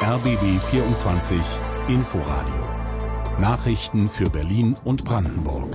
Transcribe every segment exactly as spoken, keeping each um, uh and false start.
R B B vierundzwanzig Inforadio. Nachrichten für Berlin und Brandenburg.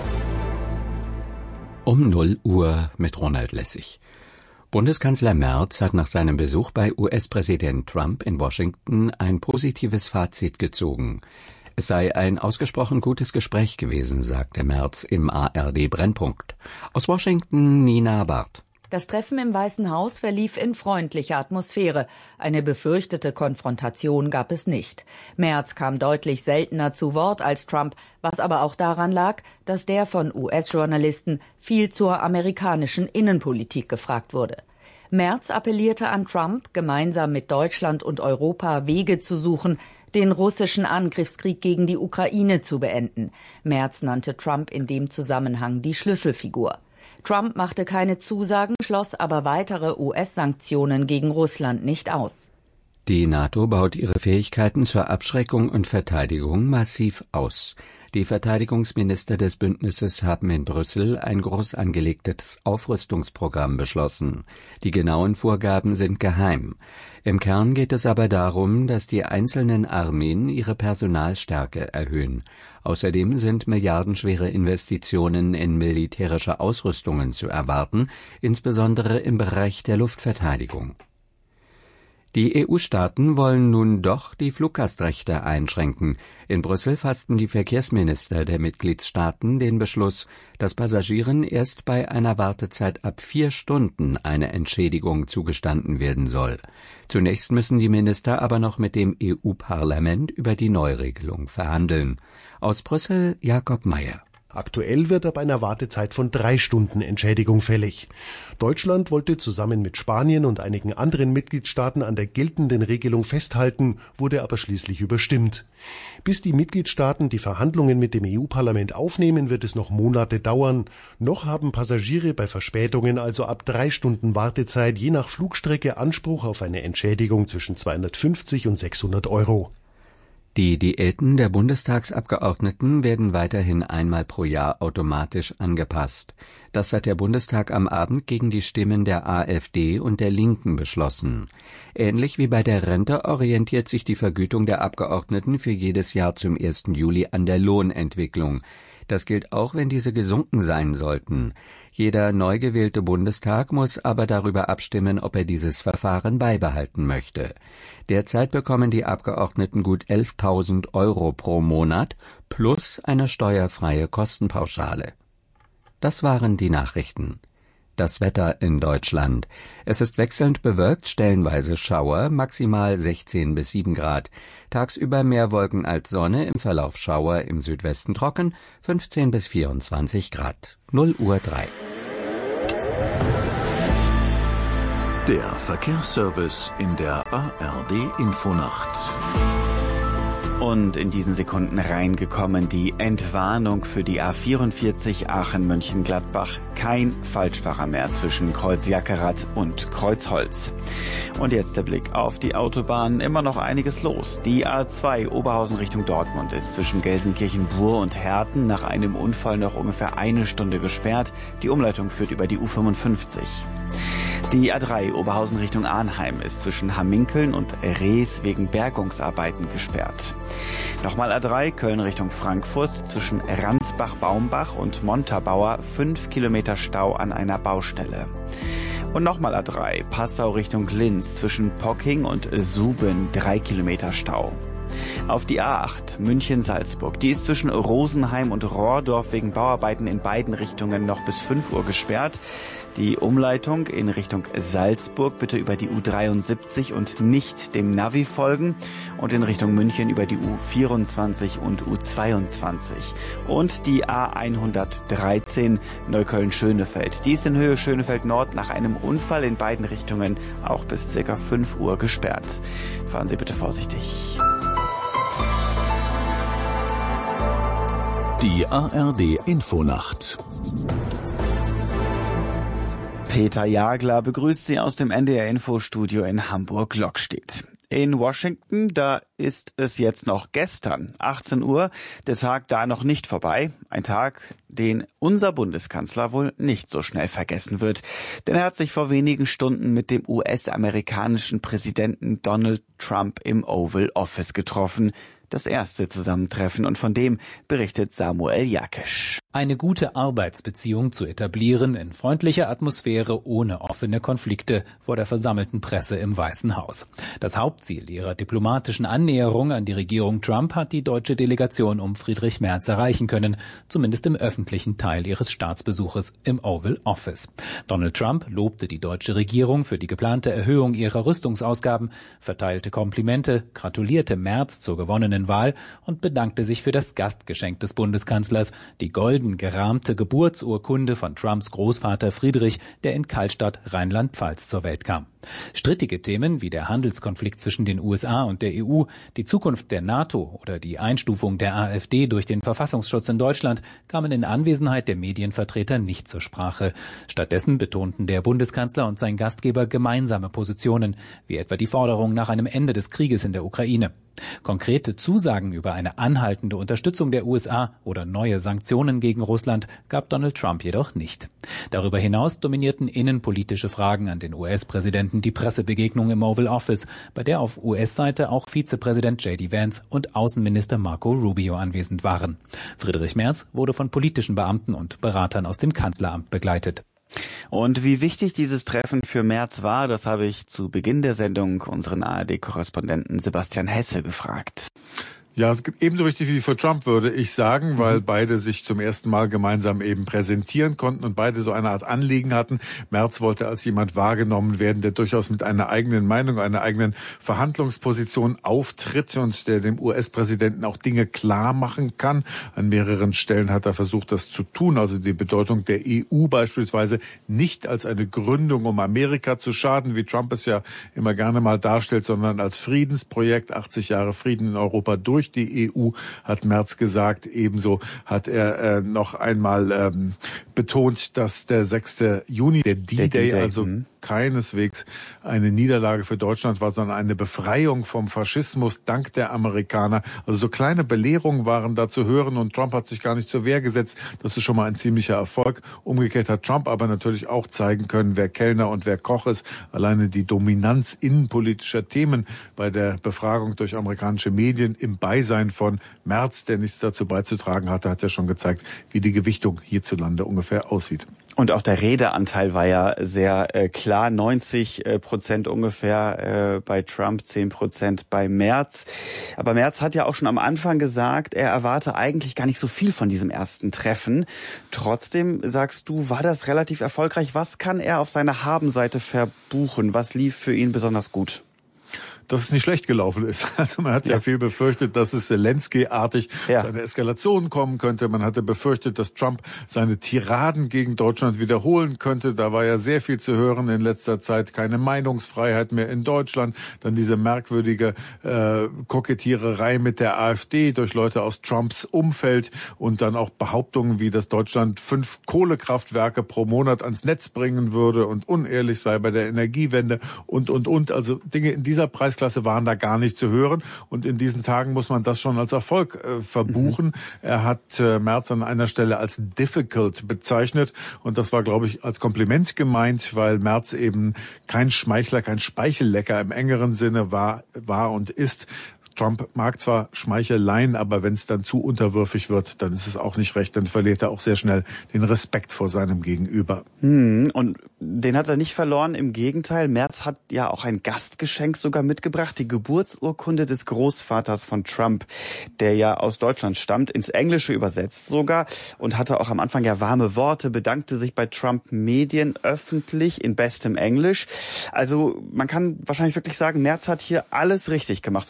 Um null Uhr mit Ronald Lessig. Bundeskanzler Merz hat nach seinem Besuch bei U S-Präsident Trump in Washington ein positives Fazit gezogen. Es sei ein ausgesprochen gutes Gespräch gewesen, sagte Merz im A R D-Brennpunkt. Aus Washington Nina Barth. Das Treffen im Weißen Haus verlief in freundlicher Atmosphäre. Eine befürchtete Konfrontation gab es nicht. Merz kam deutlich seltener zu Wort als Trump, was aber auch daran lag, dass der von U S-Journalisten viel zur amerikanischen Innenpolitik gefragt wurde. Merz appellierte an Trump, gemeinsam mit Deutschland und Europa Wege zu suchen, den russischen Angriffskrieg gegen die Ukraine zu beenden. Merz nannte Trump in dem Zusammenhang die Schlüsselfigur. Trump machte keine Zusagen, schloss aber weitere U S-Sanktionen gegen Russland nicht aus. Die NATO baut ihre Fähigkeiten zur Abschreckung und Verteidigung massiv aus. Die Verteidigungsminister des Bündnisses haben in Brüssel ein groß angelegtes Aufrüstungsprogramm beschlossen. Die genauen Vorgaben sind geheim. Im Kern geht es aber darum, dass die einzelnen Armeen ihre Personalstärke erhöhen. Außerdem sind milliardenschwere Investitionen in militärische Ausrüstungen zu erwarten, insbesondere im Bereich der Luftverteidigung. Die E U-Staaten wollen nun doch die Fluggastrechte einschränken. In Brüssel fassten die Verkehrsminister der Mitgliedstaaten den Beschluss, dass Passagieren erst bei einer Wartezeit ab vier Stunden eine Entschädigung zugestanden werden soll. Zunächst müssen die Minister aber noch mit dem E U-Parlament über die Neuregelung verhandeln. Aus Brüssel Jakob Mayer. Aktuell wird ab einer Wartezeit von drei Stunden Entschädigung fällig. Deutschland wollte zusammen mit Spanien und einigen anderen Mitgliedstaaten an der geltenden Regelung festhalten, wurde aber schließlich überstimmt. Bis die Mitgliedstaaten die Verhandlungen mit dem E U-Parlament aufnehmen, wird es noch Monate dauern. Noch haben Passagiere bei Verspätungen, also ab drei Stunden Wartezeit, je nach Flugstrecke Anspruch auf eine Entschädigung zwischen zweihundertfünfzig und sechshundert Euro. Die Diäten der Bundestagsabgeordneten werden weiterhin einmal pro Jahr automatisch angepasst. Das hat der Bundestag am Abend gegen die Stimmen der AfD und der Linken beschlossen. Ähnlich wie bei der Rente orientiert sich die Vergütung der Abgeordneten für jedes Jahr zum ersten Juli an der Lohnentwicklung. Das gilt auch, wenn diese gesunken sein sollten. Jeder neu gewählte Bundestag muss aber darüber abstimmen, ob er dieses Verfahren beibehalten möchte. Derzeit bekommen die Abgeordneten gut elftausend Euro pro Monat plus eine steuerfreie Kostenpauschale. Das waren die Nachrichten. Das Wetter in Deutschland. Es ist wechselnd bewölkt, stellenweise Schauer, maximal sechzehn bis sieben Grad. Tagsüber mehr Wolken als Sonne, im Verlauf Schauer, im Südwesten trocken, fünfzehn bis vierundzwanzig Grad. null Uhr drei. Der Verkehrsservice in der A R D-Infonacht. Und in diesen Sekunden reingekommen die Entwarnung für die A vierundvierzig Aachen-Mönchengladbach. Kein Falschfahrer mehr zwischen Kreuz-Jackerath und Kreuzholz. Und jetzt der Blick auf die Autobahn. Immer noch einiges los. Die A zwei Oberhausen Richtung Dortmund ist zwischen Gelsenkirchen-Bur und Herten nach einem Unfall noch ungefähr eine Stunde gesperrt. Die Umleitung führt über die U fünfundfünfzig. Die A drei Oberhausen Richtung Arnheim ist zwischen Hamminkeln und Rees wegen Bergungsarbeiten gesperrt. Nochmal A drei Köln Richtung Frankfurt zwischen Ransbach-Baumbach und Montabaur fünf Kilometer Stau an einer Baustelle. Und nochmal A drei Passau Richtung Linz zwischen Pocking und Suben drei Kilometer Stau. Auf die A acht München-Salzburg. Die ist zwischen Rosenheim und Rohrdorf wegen Bauarbeiten in beiden Richtungen noch bis fünf Uhr gesperrt. Die Umleitung in Richtung Salzburg bitte über die U dreiundsiebzig und nicht dem Navi folgen und in Richtung München über die U vierundzwanzig und U zweiundzwanzig. Und die A hundertdreizehn Neukölln-Schönefeld. Die ist in Höhe Schönefeld Nord nach einem Unfall in beiden Richtungen auch bis ca. fünf Uhr gesperrt. Fahren Sie bitte vorsichtig. Die A R D-Infonacht. Peter Jagler begrüßt Sie aus dem N D R-Infostudio in Hamburg-Lockstedt. In Washington, da ist es jetzt noch gestern, achtzehn Uhr, der Tag da noch nicht vorbei. Ein Tag, den unser Bundeskanzler wohl nicht so schnell vergessen wird. Denn er hat sich vor wenigen Stunden mit dem U S-amerikanischen Präsidenten Donald Trump im Oval Office getroffen. Das erste Zusammentreffen, und von dem berichtet Samuel Jakisch. Eine gute Arbeitsbeziehung zu etablieren in freundlicher Atmosphäre ohne offene Konflikte vor der versammelten Presse im Weißen Haus. Das Hauptziel ihrer diplomatischen Annäherung an die Regierung Trump hat die deutsche Delegation um Friedrich Merz erreichen können, zumindest im öffentlichen Teil ihres Staatsbesuches im Oval Office. Donald Trump lobte die deutsche Regierung für die geplante Erhöhung ihrer Rüstungsausgaben, verteilte Komplimente, gratulierte Merz zur gewonnenen Wahl und bedankte sich für das Gastgeschenk des Bundeskanzlers, die golden gerahmte Geburtsurkunde von Trumps Großvater Friedrich, der in Kallstadt, Rheinland-Pfalz, zur Welt kam. Strittige Themen wie der Handelskonflikt zwischen den U S A und der E U, die Zukunft der NATO oder die Einstufung der AfD durch den Verfassungsschutz in Deutschland kamen in Anwesenheit der Medienvertreter nicht zur Sprache. Stattdessen betonten der Bundeskanzler und sein Gastgeber gemeinsame Positionen, wie etwa die Forderung nach einem Ende des Krieges in der Ukraine. Konkrete Zusagen über eine anhaltende Unterstützung der U S A oder neue Sanktionen gegen Russland gab Donald Trump jedoch nicht. Darüber hinaus dominierten innenpolitische Fragen an den U S-Präsidenten die Pressebegegnung im Oval Office, bei der auf U S-Seite auch Vizepräsident J D Vance und Außenminister Marco Rubio anwesend waren. Friedrich Merz wurde von politischen Beamten und Beratern aus dem Kanzleramt begleitet. Und wie wichtig dieses Treffen für Merz war, das habe ich zu Beginn der Sendung unseren A R D-Korrespondenten Sebastian Hesse gefragt. Ja, ebenso wichtig wie für Trump, würde ich sagen, weil beide sich zum ersten Mal gemeinsam eben präsentieren konnten und beide so eine Art Anliegen hatten. Merz wollte als jemand wahrgenommen werden, der durchaus mit einer eigenen Meinung, einer eigenen Verhandlungsposition auftritt und der dem U S-Präsidenten auch Dinge klar machen kann. An mehreren Stellen hat er versucht, das zu tun, also die Bedeutung der E U beispielsweise nicht als eine Gründung, um Amerika zu schaden, wie Trump es ja immer gerne mal darstellt, sondern als Friedensprojekt, achtzig Jahre Frieden in Europa durch die E U, hat Merz gesagt. Ebenso hat er äh, noch einmal ähm, betont, dass der sechste Juni, der D-Day, also hm. keineswegs eine Niederlage für Deutschland war, sondern eine Befreiung vom Faschismus dank der Amerikaner. Also so kleine Belehrungen waren da zu hören und Trump hat sich gar nicht zur Wehr gesetzt. Das ist schon mal ein ziemlicher Erfolg. Umgekehrt hat Trump aber natürlich auch zeigen können, wer Kellner und wer Koch ist. Alleine die Dominanz innenpolitischer Themen bei der Befragung durch amerikanische Medien im Beisein von Merz, der nichts dazu beizutragen hatte, hat ja schon gezeigt, wie die Gewichtung hierzulande ungefähr aussieht. Und auch der Redeanteil war ja sehr äh, klar, neunzig Prozent ungefähr äh, bei Trump, zehn Prozent bei Merz. Aber Merz hat ja auch schon am Anfang gesagt, er erwarte eigentlich gar nicht so viel von diesem ersten Treffen. Trotzdem, sagst du, war das relativ erfolgreich. Was kann er auf seiner Habenseite verbuchen? Was lief für ihn besonders gut? Dass es nicht schlecht gelaufen ist. Also man hat ja, ja viel befürchtet, dass es Zelensky-artig ja. zu einer Eskalation kommen könnte. Man hatte befürchtet, dass Trump seine Tiraden gegen Deutschland wiederholen könnte. Da war ja sehr viel zu hören in letzter Zeit. Keine Meinungsfreiheit mehr in Deutschland. Dann diese merkwürdige äh, Kokettiererei mit der AfD durch Leute aus Trumps Umfeld und dann auch Behauptungen wie, dass Deutschland fünf Kohlekraftwerke pro Monat ans Netz bringen würde und unehrlich sei bei der Energiewende und, und, und. Also Dinge in dieser Preisklasse waren da gar nicht zu hören. Und in diesen Tagen muss man das schon als Erfolg äh, verbuchen. Mhm. Er hat äh, Merz an einer Stelle als difficult bezeichnet. Und das war, glaube ich, als Kompliment gemeint, weil Merz eben kein Schmeichler, kein Speichellecker im engeren Sinne war, war und ist. Trump mag zwar Schmeicheleien, aber wenn es dann zu unterwürfig wird, dann ist es auch nicht recht. Dann verliert er auch sehr schnell den Respekt vor seinem Gegenüber. Hm, und den hat er nicht verloren. Im Gegenteil, Merz hat ja auch ein Gastgeschenk sogar mitgebracht. Die Geburtsurkunde des Großvaters von Trump, der ja aus Deutschland stammt, ins Englische übersetzt sogar. Und hatte auch am Anfang ja warme Worte, bedankte sich bei Trump Medien öffentlich in bestem Englisch. Also man kann wahrscheinlich wirklich sagen, Merz hat hier alles richtig gemacht und sich perfekt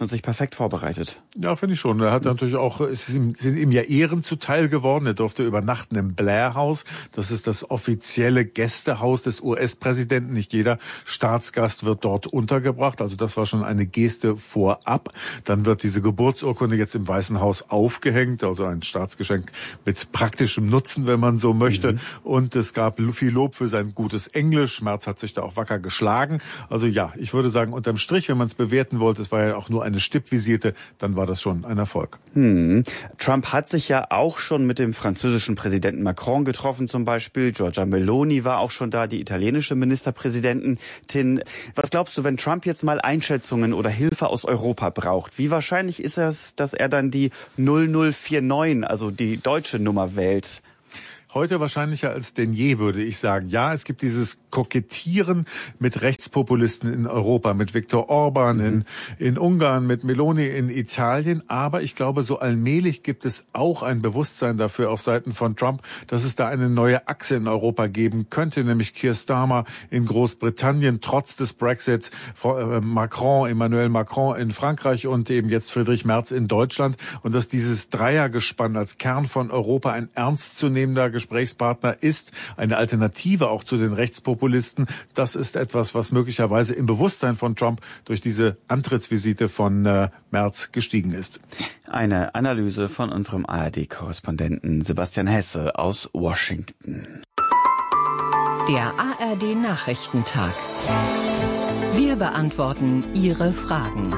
perfekt vorbereitet. Ja, finde ich schon. Er hat natürlich auch, es sind ihm ja Ehren zuteil geworden. Er durfte übernachten im Blair House. Das ist das offizielle Gästehaus des U S-Präsidenten. Nicht jeder Staatsgast wird dort untergebracht. Also das war schon eine Geste vorab. Dann wird diese Geburtsurkunde jetzt im Weißen Haus aufgehängt. Also ein Staatsgeschenk mit praktischem Nutzen, wenn man so möchte. Mhm. Und es gab viel Lob für sein gutes Englisch. Merz hat sich da auch wacker geschlagen. Also ja, ich würde sagen, unterm Strich, wenn man es bewerten wollte, es war ja auch nur eine Stippvisite, dann war das schon ein Erfolg. Hm. Trump hat sich ja auch schon mit dem französischen Präsidenten Macron getroffen zum Beispiel. Giorgia Meloni war auch schon da, die italienische Ministerpräsidentin. Was glaubst du, wenn Trump jetzt mal Einschätzungen oder Hilfe aus Europa braucht? Wie wahrscheinlich ist es, dass er dann die null null vier neun, also die deutsche Nummer, wählt? Heute wahrscheinlicher als denn je, würde ich sagen. Ja, es gibt dieses Kokettieren mit Rechtspopulisten in Europa, mit Viktor Orban mhm. in, in Ungarn, mit Meloni in Italien. Aber ich glaube, so allmählich gibt es auch ein Bewusstsein dafür auf Seiten von Trump, dass es da eine neue Achse in Europa geben könnte, nämlich Keir Starmer in Großbritannien, trotz des Brexits, Macron, Emmanuel Macron in Frankreich und eben jetzt Friedrich Merz in Deutschland. Und dass dieses Dreiergespann als Kern von Europa ein ernstzunehmender Gesprächspartner ist, eine Alternative auch zu den Rechtspopulisten. Das ist etwas, was möglicherweise im Bewusstsein von Trump durch diese Antrittsvisite von äh, Merz gestiegen ist. Eine Analyse von unserem A R D-Korrespondenten Sebastian Hesse aus Washington. Der A R D-Nachrichtentag. Wir beantworten Ihre Fragen.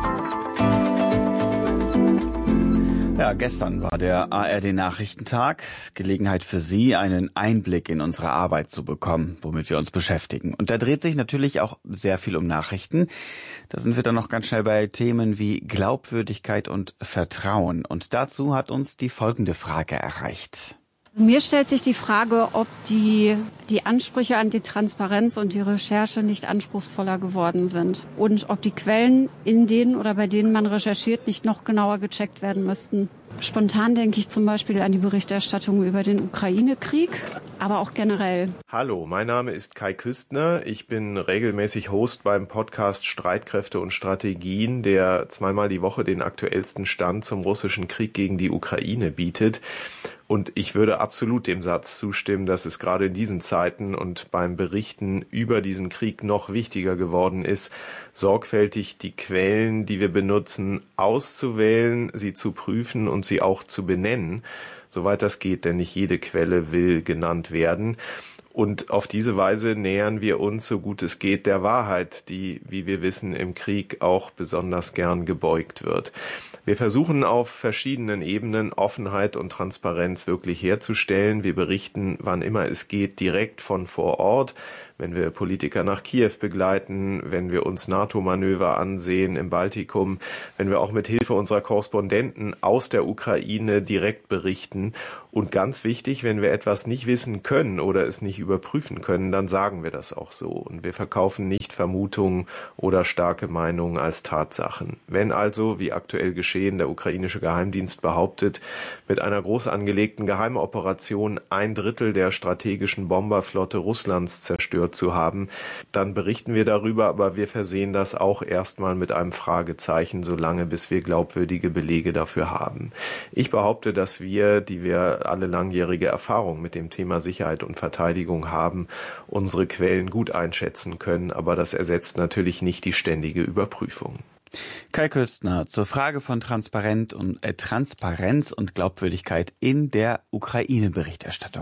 Ja, gestern war der A R D-Nachrichtentag. Gelegenheit für Sie, einen Einblick in unsere Arbeit zu bekommen, womit wir uns beschäftigen. Und da dreht sich natürlich auch sehr viel um Nachrichten. Da sind wir dann noch ganz schnell bei Themen wie Glaubwürdigkeit und Vertrauen. Und dazu hat uns die folgende Frage erreicht. Mir stellt sich die Frage, ob die, die Ansprüche an die Transparenz und die Recherche nicht anspruchsvoller geworden sind und ob die Quellen, in denen oder bei denen man recherchiert, nicht noch genauer gecheckt werden müssten. Spontan denke ich zum Beispiel an die Berichterstattung über den Ukraine-Krieg, aber auch generell. Hallo, mein Name ist Kai Küstner. Ich bin regelmäßig Host beim Podcast Streitkräfte und Strategien, der zweimal die Woche den aktuellsten Stand zum russischen Krieg gegen die Ukraine bietet. Und ich würde absolut dem Satz zustimmen, dass es gerade in diesen Zeiten und beim Berichten über diesen Krieg noch wichtiger geworden ist, sorgfältig die Quellen, die wir benutzen, auszuwählen, sie zu prüfen und sie auch zu benennen, soweit das geht, denn nicht jede Quelle will genannt werden. Und auf diese Weise nähern wir uns, so gut es geht, der Wahrheit, die, wie wir wissen, im Krieg auch besonders gern gebeugt wird. Wir versuchen auf verschiedenen Ebenen Offenheit und Transparenz wirklich herzustellen. Wir berichten, wann immer es geht, direkt von vor Ort. Wenn wir Politiker nach Kiew begleiten, wenn wir uns NATO-Manöver ansehen im Baltikum, wenn wir auch mit Hilfe unserer Korrespondenten aus der Ukraine direkt berichten. Und ganz wichtig, wenn wir etwas nicht wissen können oder es nicht überprüfen können, dann sagen wir das auch so. Und wir verkaufen nicht Vermutungen oder starke Meinungen als Tatsachen. Wenn also, wie aktuell geschehen, der ukrainische Geheimdienst behauptet, mit einer groß angelegten Geheimoperation ein Drittel der strategischen Bomberflotte Russlands zerstört zu haben, dann berichten wir darüber, aber wir versehen das auch erstmal mit einem Fragezeichen, solange bis wir glaubwürdige Belege dafür haben. Ich behaupte, dass wir, die wir alle langjährige Erfahrung mit dem Thema Sicherheit und Verteidigung haben, unsere Quellen gut einschätzen können, aber das ersetzt natürlich nicht die ständige Überprüfung. Kai Küstner zur Frage von Transparenz und, äh, Transparenz und Glaubwürdigkeit in der Ukraine-Berichterstattung.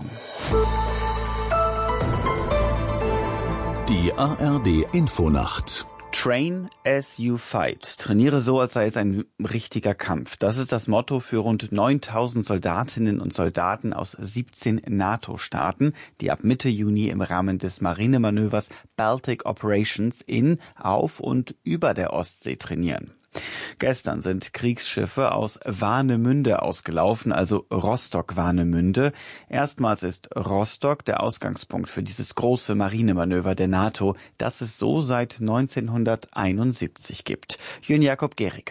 Die A R D-Infonacht. Train as you fight. Trainiere so, als sei es ein richtiger Kampf. Das ist das Motto für rund neuntausend Soldatinnen und Soldaten aus siebzehn NATO-Staaten, die ab Mitte Juni im Rahmen des Marinemanövers Baltic Operations in, auf und über der Ostsee trainieren. Gestern sind Kriegsschiffe aus Warnemünde ausgelaufen, also Rostock-Warnemünde. Erstmals ist Rostock der Ausgangspunkt für dieses große Marinemanöver der NATO, das es so seit neunzehnhunderteinundsiebzig gibt. Jürgen Jakob Gericke.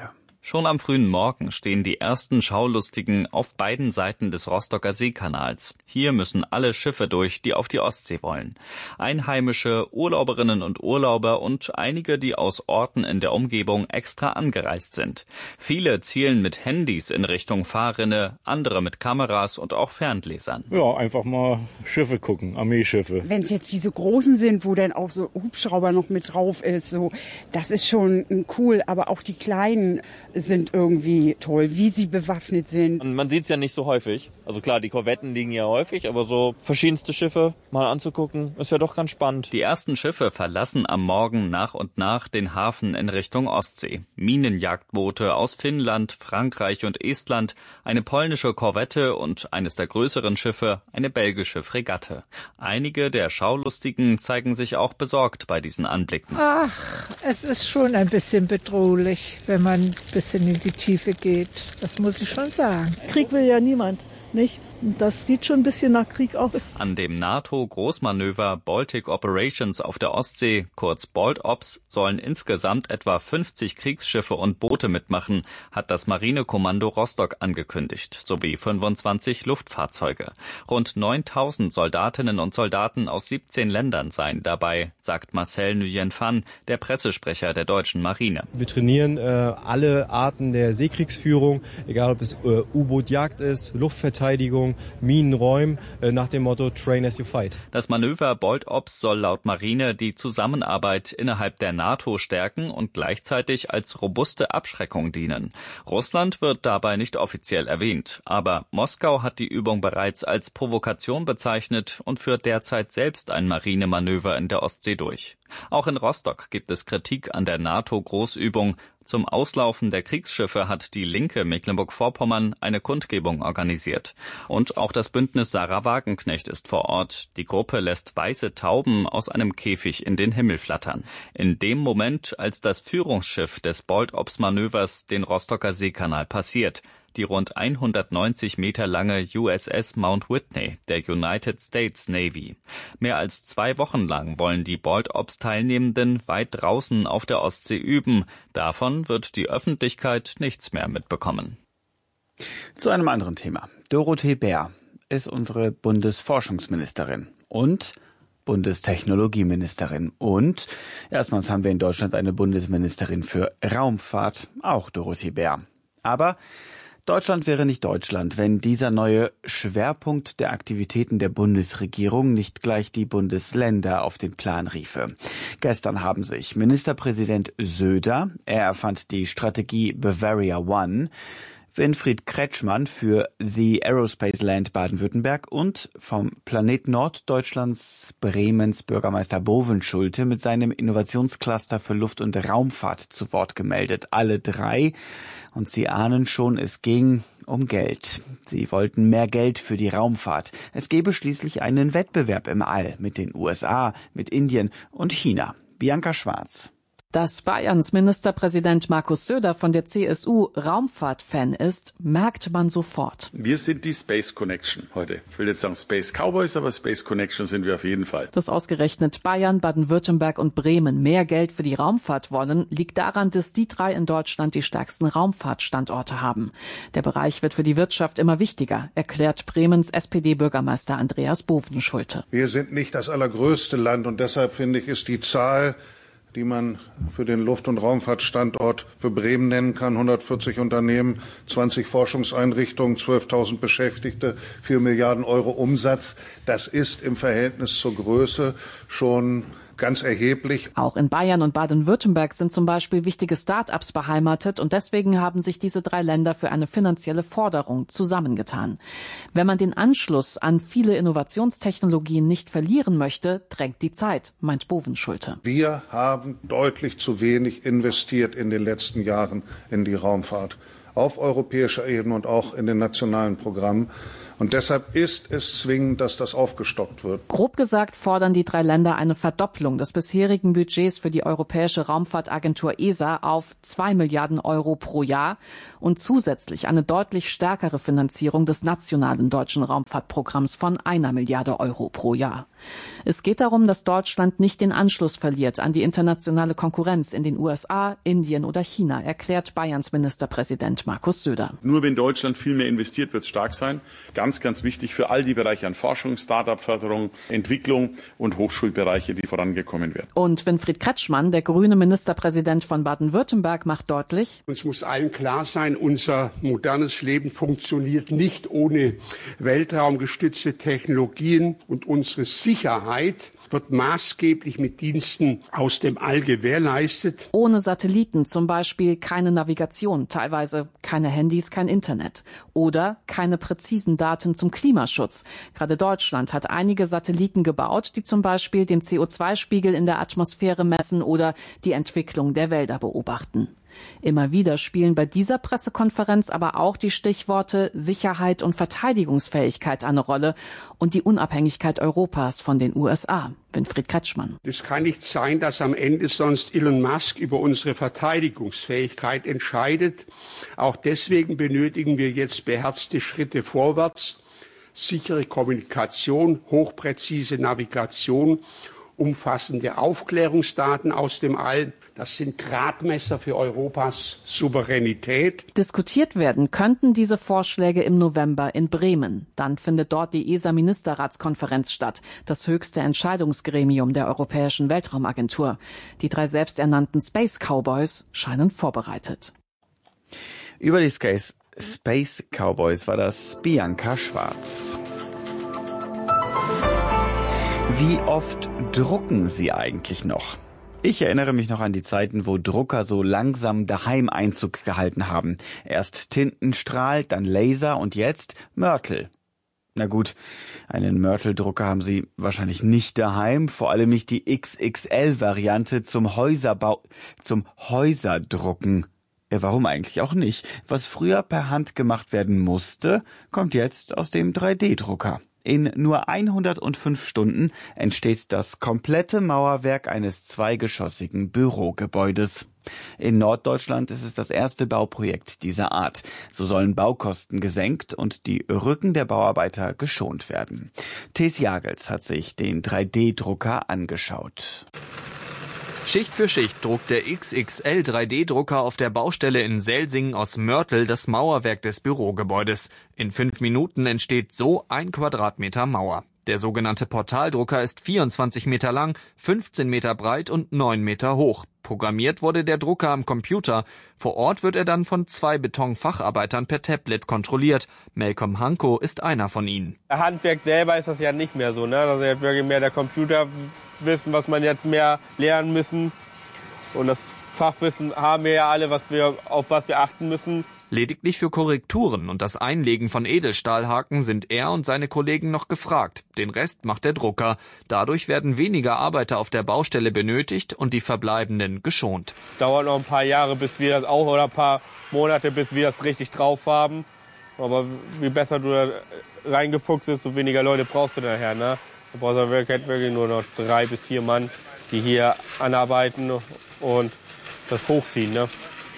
Schon am frühen Morgen stehen die ersten Schaulustigen auf beiden Seiten des Rostocker Seekanals. Hier müssen alle Schiffe durch, die auf die Ostsee wollen. Einheimische, Urlauberinnen und Urlauber und einige, die aus Orten in der Umgebung extra angereist sind. Viele zielen mit Handys in Richtung Fahrrinne, andere mit Kameras und auch Ferngläsern. Ja, einfach mal Schiffe gucken, Armeeschiffe. Wenn es jetzt diese großen sind, wo dann auch so Hubschrauber noch mit drauf ist, so, das ist schon cool, aber auch die kleinen sind irgendwie toll, wie sie bewaffnet sind. Und man sieht es ja nicht so häufig. Also klar, die Korvetten liegen ja häufig, aber so verschiedenste Schiffe mal anzugucken, ist ja doch ganz spannend. Die ersten Schiffe verlassen am Morgen nach und nach den Hafen in Richtung Ostsee. Minenjagdboote aus Finnland, Frankreich und Estland, eine polnische Korvette und eines der größeren Schiffe, eine belgische Fregatte. Einige der Schaulustigen zeigen sich auch besorgt bei diesen Anblicken. Ach, es ist schon ein bisschen bedrohlich, wenn man ein bisschen in die Tiefe geht. Das muss ich schon sagen. Krieg will ja niemand, nicht? Das sieht schon ein bisschen nach Krieg aus. An dem NATO-Großmanöver Baltic Operations auf der Ostsee, kurz BaltOps, sollen insgesamt etwa fünfzig Kriegsschiffe und Boote mitmachen, hat das Marinekommando Rostock angekündigt, sowie fünfundzwanzig Luftfahrzeuge. Rund neuntausend Soldatinnen und Soldaten aus siebzehn Ländern seien dabei, sagt Marcel Nguyen Phan, der Pressesprecher der deutschen Marine. Wir trainieren äh, alle Arten der Seekriegsführung, egal ob es äh, U-Boot-Jagd ist, Luftverteidigung, Minenräumen, äh, nach dem Motto Train as you fight. Das Manöver BaltOps soll laut Marine die Zusammenarbeit innerhalb der NATO stärken und gleichzeitig als robuste Abschreckung dienen. Russland wird dabei nicht offiziell erwähnt, aber Moskau hat die Übung bereits als Provokation bezeichnet und führt derzeit selbst ein Marinemanöver in der Ostsee durch. Auch in Rostock gibt es Kritik an der NATO-Großübung. Zum Auslaufen der Kriegsschiffe hat die Linke Mecklenburg-Vorpommern eine Kundgebung organisiert. Und auch das Bündnis Sarah Wagenknecht ist vor Ort. Die Gruppe lässt weiße Tauben aus einem Käfig in den Himmel flattern. In dem Moment, als das Führungsschiff des BaltOps-Manövers den Rostocker Seekanal passiert, die rund hundertneunzig Meter lange U S S Mount Whitney der United States Navy. Mehr als zwei Wochen lang wollen die BaltOps-Teilnehmenden weit draußen auf der Ostsee üben. Davon wird die Öffentlichkeit nichts mehr mitbekommen. Zu einem anderen Thema. Dorothee Bär ist unsere Bundesforschungsministerin und Bundestechnologieministerin. Und erstmals haben wir in Deutschland eine Bundesministerin für Raumfahrt, auch Dorothee Bär. Aber Deutschland wäre nicht Deutschland, wenn dieser neue Schwerpunkt der Aktivitäten der Bundesregierung nicht gleich die Bundesländer auf den Plan riefe. Gestern haben sich Ministerpräsident Söder, er erfand die Strategie Bavaria One, Winfried Kretschmann für The Aerospace Land Baden-Württemberg und vom Planet Norddeutschlands Bremens Bürgermeister Bovenschulte mit seinem Innovationscluster für Luft- und Raumfahrt zu Wort gemeldet. Alle drei. Und Sie ahnen schon, es ging um Geld. Sie wollten mehr Geld für die Raumfahrt. Es gäbe schließlich einen Wettbewerb im All mit den U S A, mit Indien und China. Bianca Schwarz. Dass Bayerns Ministerpräsident Markus Söder von der C S U Raumfahrt-Fan ist, merkt man sofort. Wir sind die Space Connection heute. Ich will jetzt sagen Space Cowboys, aber Space Connection sind wir auf jeden Fall. Dass ausgerechnet Bayern, Baden-Württemberg und Bremen mehr Geld für die Raumfahrt wollen, liegt daran, dass die drei in Deutschland die stärksten Raumfahrtstandorte haben. Der Bereich wird für die Wirtschaft immer wichtiger, erklärt Bremens S P D-Bürgermeister Andreas Bovenschulte. Wir sind nicht das allergrößte Land und deshalb finde ich, ist die Zahl, die man für den Luft- und Raumfahrtstandort für Bremen nennen kann. hundertvierzig Unternehmen, zwanzig Forschungseinrichtungen, zwölftausend Beschäftigte, vier Milliarden Euro Umsatz. Das ist im Verhältnis zur Größe schon ganz erheblich. Auch in Bayern und Baden-Württemberg sind zum Beispiel wichtige Start-ups beheimatet und deswegen haben sich diese drei Länder für eine finanzielle Forderung zusammengetan. Wenn man den Anschluss an viele Innovationstechnologien nicht verlieren möchte, drängt die Zeit, meint Bovenschulte. Wir haben deutlich zu wenig investiert in den letzten Jahren in die Raumfahrt. Auf europäischer Ebene und auch in den nationalen Programmen. Und deshalb ist es zwingend, dass das aufgestockt wird. Grob gesagt fordern die drei Länder eine Verdopplung des bisherigen Budgets für die Europäische Raumfahrtagentur E S A auf zwei Milliarden Euro pro Jahr und zusätzlich eine deutlich stärkere Finanzierung des nationalen deutschen Raumfahrtprogramms von einer Milliarde Euro pro Jahr. Es geht darum, dass Deutschland nicht den Anschluss verliert an die internationale Konkurrenz in den U S A, Indien oder China, erklärt Bayerns Ministerpräsident Markus Söder. Nur wenn Deutschland viel mehr investiert, wird es stark sein. Ganz, ganz wichtig für all die Bereiche an Forschung, Start-up-Förderung, Entwicklung und Hochschulbereiche, die vorangekommen werden. Und Winfried Kretschmann, der grüne Ministerpräsident von Baden-Württemberg, macht deutlich: Uns muss allen klar sein, unser modernes Leben funktioniert nicht ohne weltraumgestützte Technologien und unsere Sicherheit wird maßgeblich mit Diensten aus dem All gewährleistet. Ohne Satelliten zum Beispiel keine Navigation, teilweise keine Handys, kein Internet. Oder keine präzisen Daten zum Klimaschutz. Gerade Deutschland hat einige Satelliten gebaut, die zum Beispiel den C O zwei Spiegel in der Atmosphäre messen oder die Entwicklung der Wälder beobachten. Immer wieder spielen bei dieser Pressekonferenz aber auch die Stichworte Sicherheit und Verteidigungsfähigkeit eine Rolle und die Unabhängigkeit Europas von den U S A. Winfried Kretschmann. Es kann nicht sein, dass am Ende sonst Elon Musk über unsere Verteidigungsfähigkeit entscheidet. Auch deswegen benötigen wir jetzt beherzte Schritte vorwärts, sichere Kommunikation, hochpräzise Navigation, umfassende Aufklärungsdaten aus dem All. Das sind Gradmesser für Europas Souveränität. Diskutiert werden könnten diese Vorschläge im November in Bremen. Dann findet dort die E S A-Ministerratskonferenz statt, das höchste Entscheidungsgremium der Europäischen Weltraumagentur. Die drei selbsternannten Space Cowboys scheinen vorbereitet. Über die Space, Space Cowboys war das Bianca Schwarz. Wie oft drucken Sie eigentlich noch? Ich erinnere mich noch an die Zeiten, wo Drucker so langsam daheim Einzug gehalten haben. Erst Tintenstrahl, dann Laser und jetzt Mörtel. Na gut, einen Mörteldrucker haben Sie wahrscheinlich nicht daheim, vor allem nicht die X X L-Variante zum Häuserbau, zum Häuserdrucken. Warum eigentlich auch nicht? Was früher per Hand gemacht werden musste, kommt jetzt aus dem drei D Drucker. In nur hundertfünf Stunden entsteht das komplette Mauerwerk eines zweigeschossigen Bürogebäudes. In Norddeutschland ist es das erste Bauprojekt dieser Art. So sollen Baukosten gesenkt und die Rücken der Bauarbeiter geschont werden. Thes Jagels hat sich den drei D Drucker angeschaut. Schicht für Schicht druckt der X X L drei D Drucker auf der Baustelle in Selsingen aus Mörtel das Mauerwerk des Bürogebäudes. In fünf Minuten entsteht so ein Quadratmeter Mauer. Der sogenannte Portaldrucker ist vierundzwanzig Meter lang, fünfzehn Meter breit und neun Meter hoch. Programmiert wurde der Drucker am Computer. Vor Ort wird er dann von zwei Betonfacharbeitern per Tablet kontrolliert. Malcolm Hanko ist einer von ihnen. Der Handwerk selber ist das ja nicht mehr so, ne? Das ist ja wirklich mehr der Computerwissen, was man jetzt mehr lernen müssen. Und das Fachwissen haben wir ja alle, was wir, auf was wir achten müssen. Lediglich für Korrekturen und das Einlegen von Edelstahlhaken sind er und seine Kollegen noch gefragt. Den Rest macht der Drucker. Dadurch werden weniger Arbeiter auf der Baustelle benötigt und die verbleibenden geschont. Dauert noch ein paar Jahre, bis wir das auch, oder ein paar Monate, bis wir das richtig drauf haben. Aber wie besser du da reingefuchst bist, so weniger Leute brauchst du nachher. Ne? Du brauchst ja wirklich, wirklich nur noch drei bis vier Mann, die hier anarbeiten und das hochziehen. Ne?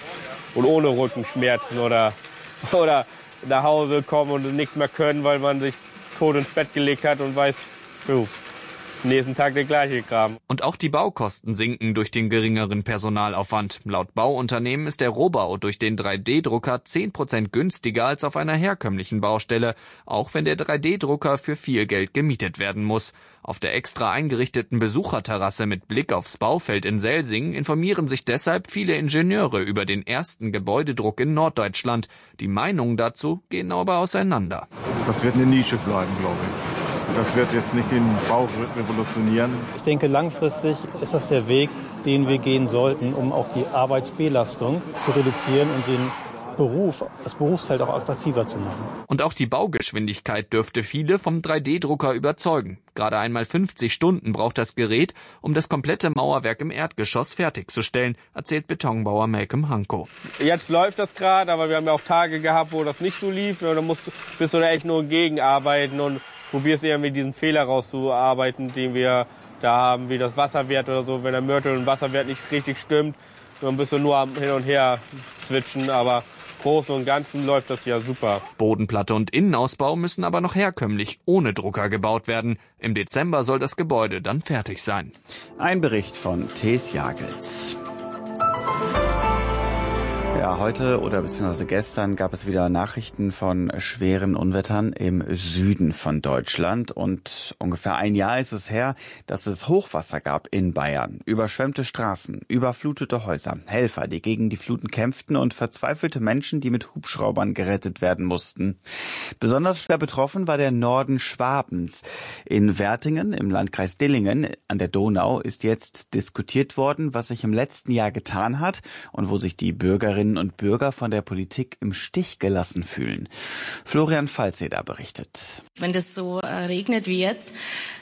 Und ohne Rückenschmerzen oder, oder nach Hause kommen und nichts mehr können, weil man sich tot ins Bett gelegt hat und weiß, puh, nächsten Tag der gleiche Kram. Und auch die Baukosten sinken durch den geringeren Personalaufwand. Laut Bauunternehmen ist der Rohbau durch den drei D Drucker zehn Prozent günstiger als auf einer herkömmlichen Baustelle, auch wenn der drei D Drucker für viel Geld gemietet werden muss. Auf der extra eingerichteten Besucherterrasse mit Blick aufs Baufeld in Selsingen informieren sich deshalb viele Ingenieure über den ersten Gebäudedruck in Norddeutschland. Die Meinungen dazu gehen aber auseinander. Das wird eine Nische bleiben, glaube ich. Das wird jetzt nicht den Bau revolutionieren. Ich denke, langfristig ist das der Weg, den wir gehen sollten, um auch die Arbeitsbelastung zu reduzieren und den Beruf, das Berufsfeld auch attraktiver zu machen. Und auch die Baugeschwindigkeit dürfte viele vom drei D Drucker überzeugen. Gerade einmal fünfzig Stunden braucht das Gerät, um das komplette Mauerwerk im Erdgeschoss fertigzustellen, erzählt Betonbauer Malcolm Hanko. Jetzt läuft das gerade, aber wir haben ja auch Tage gehabt, wo das nicht so lief. Da musst, bist du da echt nur gegenarbeiten und probierst irgendwie diesen Fehler rauszuarbeiten, den wir da haben, wie das Wasserwert oder so. Wenn der Mörtel und Wasserwert nicht richtig stimmt, dann bist du nur am Hin und Her switchen, aber Großen und Ganzen läuft das ja super. Bodenplatte und Innenausbau müssen aber noch herkömmlich ohne Drucker gebaut werden. Im Dezember soll das Gebäude dann fertig sein. Ein Bericht von Thes Jagels. Ja, heute oder beziehungsweise gestern gab es wieder Nachrichten von schweren Unwettern im Süden von Deutschland. Und ungefähr ein Jahr ist es her, dass es Hochwasser gab in Bayern. Überschwemmte Straßen, überflutete Häuser, Helfer, die gegen die Fluten kämpften und verzweifelte Menschen, die mit Hubschraubern gerettet werden mussten. Besonders schwer betroffen war der Norden Schwabens. In Wertingen im Landkreis Dillingen an der Donau ist jetzt diskutiert worden, was sich im letzten Jahr getan hat und wo sich die Bürgerinnen und Bürger von der Politik im Stich gelassen fühlen. Florian Falzeder berichtet. Wenn das so äh, regnet wie jetzt,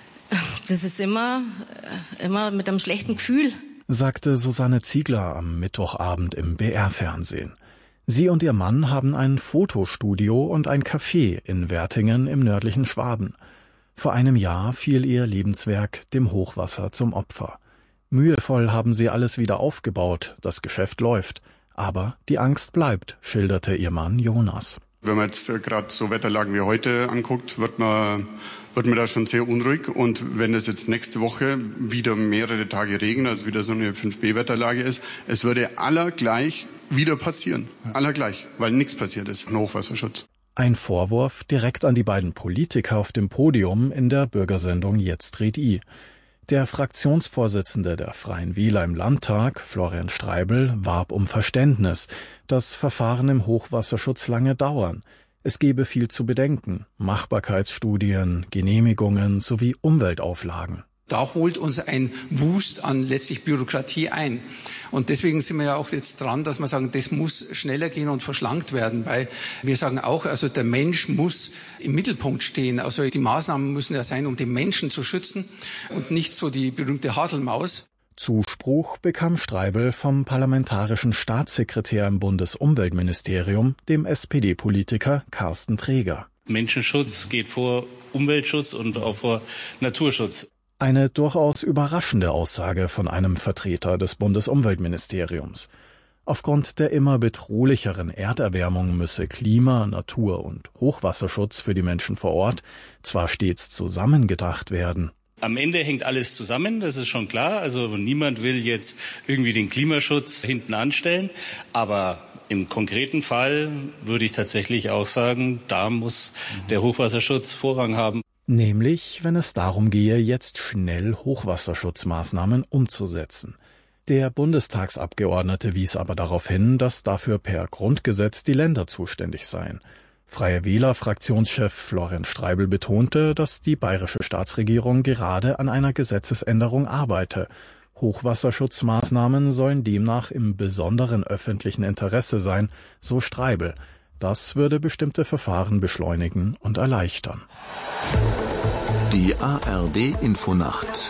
das ist immer, äh, immer mit einem schlechten Gefühl, sagte Susanne Ziegler am Mittwochabend im B R-Fernsehen. Sie und ihr Mann haben ein Fotostudio und ein Café in Wertingen im nördlichen Schwaben. Vor einem Jahr fiel ihr Lebenswerk dem Hochwasser zum Opfer. Mühevoll haben sie alles wieder aufgebaut, das Geschäft läuft. Aber die Angst bleibt, schilderte ihr Mann Jonas. Wenn man jetzt gerade so Wetterlagen wie heute anguckt, wird man, wird man da schon sehr unruhig. Und wenn es jetzt nächste Woche wieder mehrere Tage regnet, also wieder so eine fünf B Wetterlage ist, es würde allergleich wieder passieren. Allergleich, weil nichts passiert ist. Ein Hochwasserschutz. Ein Vorwurf direkt an die beiden Politiker auf dem Podium in der Bürgersendung Jetzt red I. Der Fraktionsvorsitzende der Freien Wähler im Landtag, Florian Streibel, warb um Verständnis. Das Verfahren im Hochwasserschutz lange dauern. Es gebe viel zu bedenken. Machbarkeitsstudien, Genehmigungen sowie Umweltauflagen. Da holt uns ein Wust an letztlich Bürokratie ein. Und deswegen sind wir ja auch jetzt dran, dass wir sagen, das muss schneller gehen und verschlankt werden, weil wir sagen auch, also der Mensch muss im Mittelpunkt stehen. Also die Maßnahmen müssen ja sein, um den Menschen zu schützen und nicht so die berühmte Haselmaus. Zuspruch bekam Streibel vom parlamentarischen Staatssekretär im Bundesumweltministerium, dem S P D-Politiker Carsten Träger. Menschenschutz geht vor Umweltschutz und auch vor Naturschutz. Eine durchaus überraschende Aussage von einem Vertreter des Bundesumweltministeriums. Aufgrund der immer bedrohlicheren Erderwärmung müsse Klima-, Natur- und Hochwasserschutz für die Menschen vor Ort zwar stets zusammengedacht werden. Am Ende hängt alles zusammen, das ist schon klar. Also niemand will jetzt irgendwie den Klimaschutz hinten anstellen. Aber im konkreten Fall würde ich tatsächlich auch sagen, da muss der Hochwasserschutz Vorrang haben. Nämlich, wenn es darum gehe, jetzt schnell Hochwasserschutzmaßnahmen umzusetzen. Der Bundestagsabgeordnete wies aber darauf hin, dass dafür per Grundgesetz die Länder zuständig seien. Freie Wähler-Fraktionschef Florian Streibel betonte, dass die bayerische Staatsregierung gerade an einer Gesetzesänderung arbeite. Hochwasserschutzmaßnahmen sollen demnach im besonderen öffentlichen Interesse sein, so Streibel. Das würde bestimmte Verfahren beschleunigen und erleichtern. Die A R D-Infonacht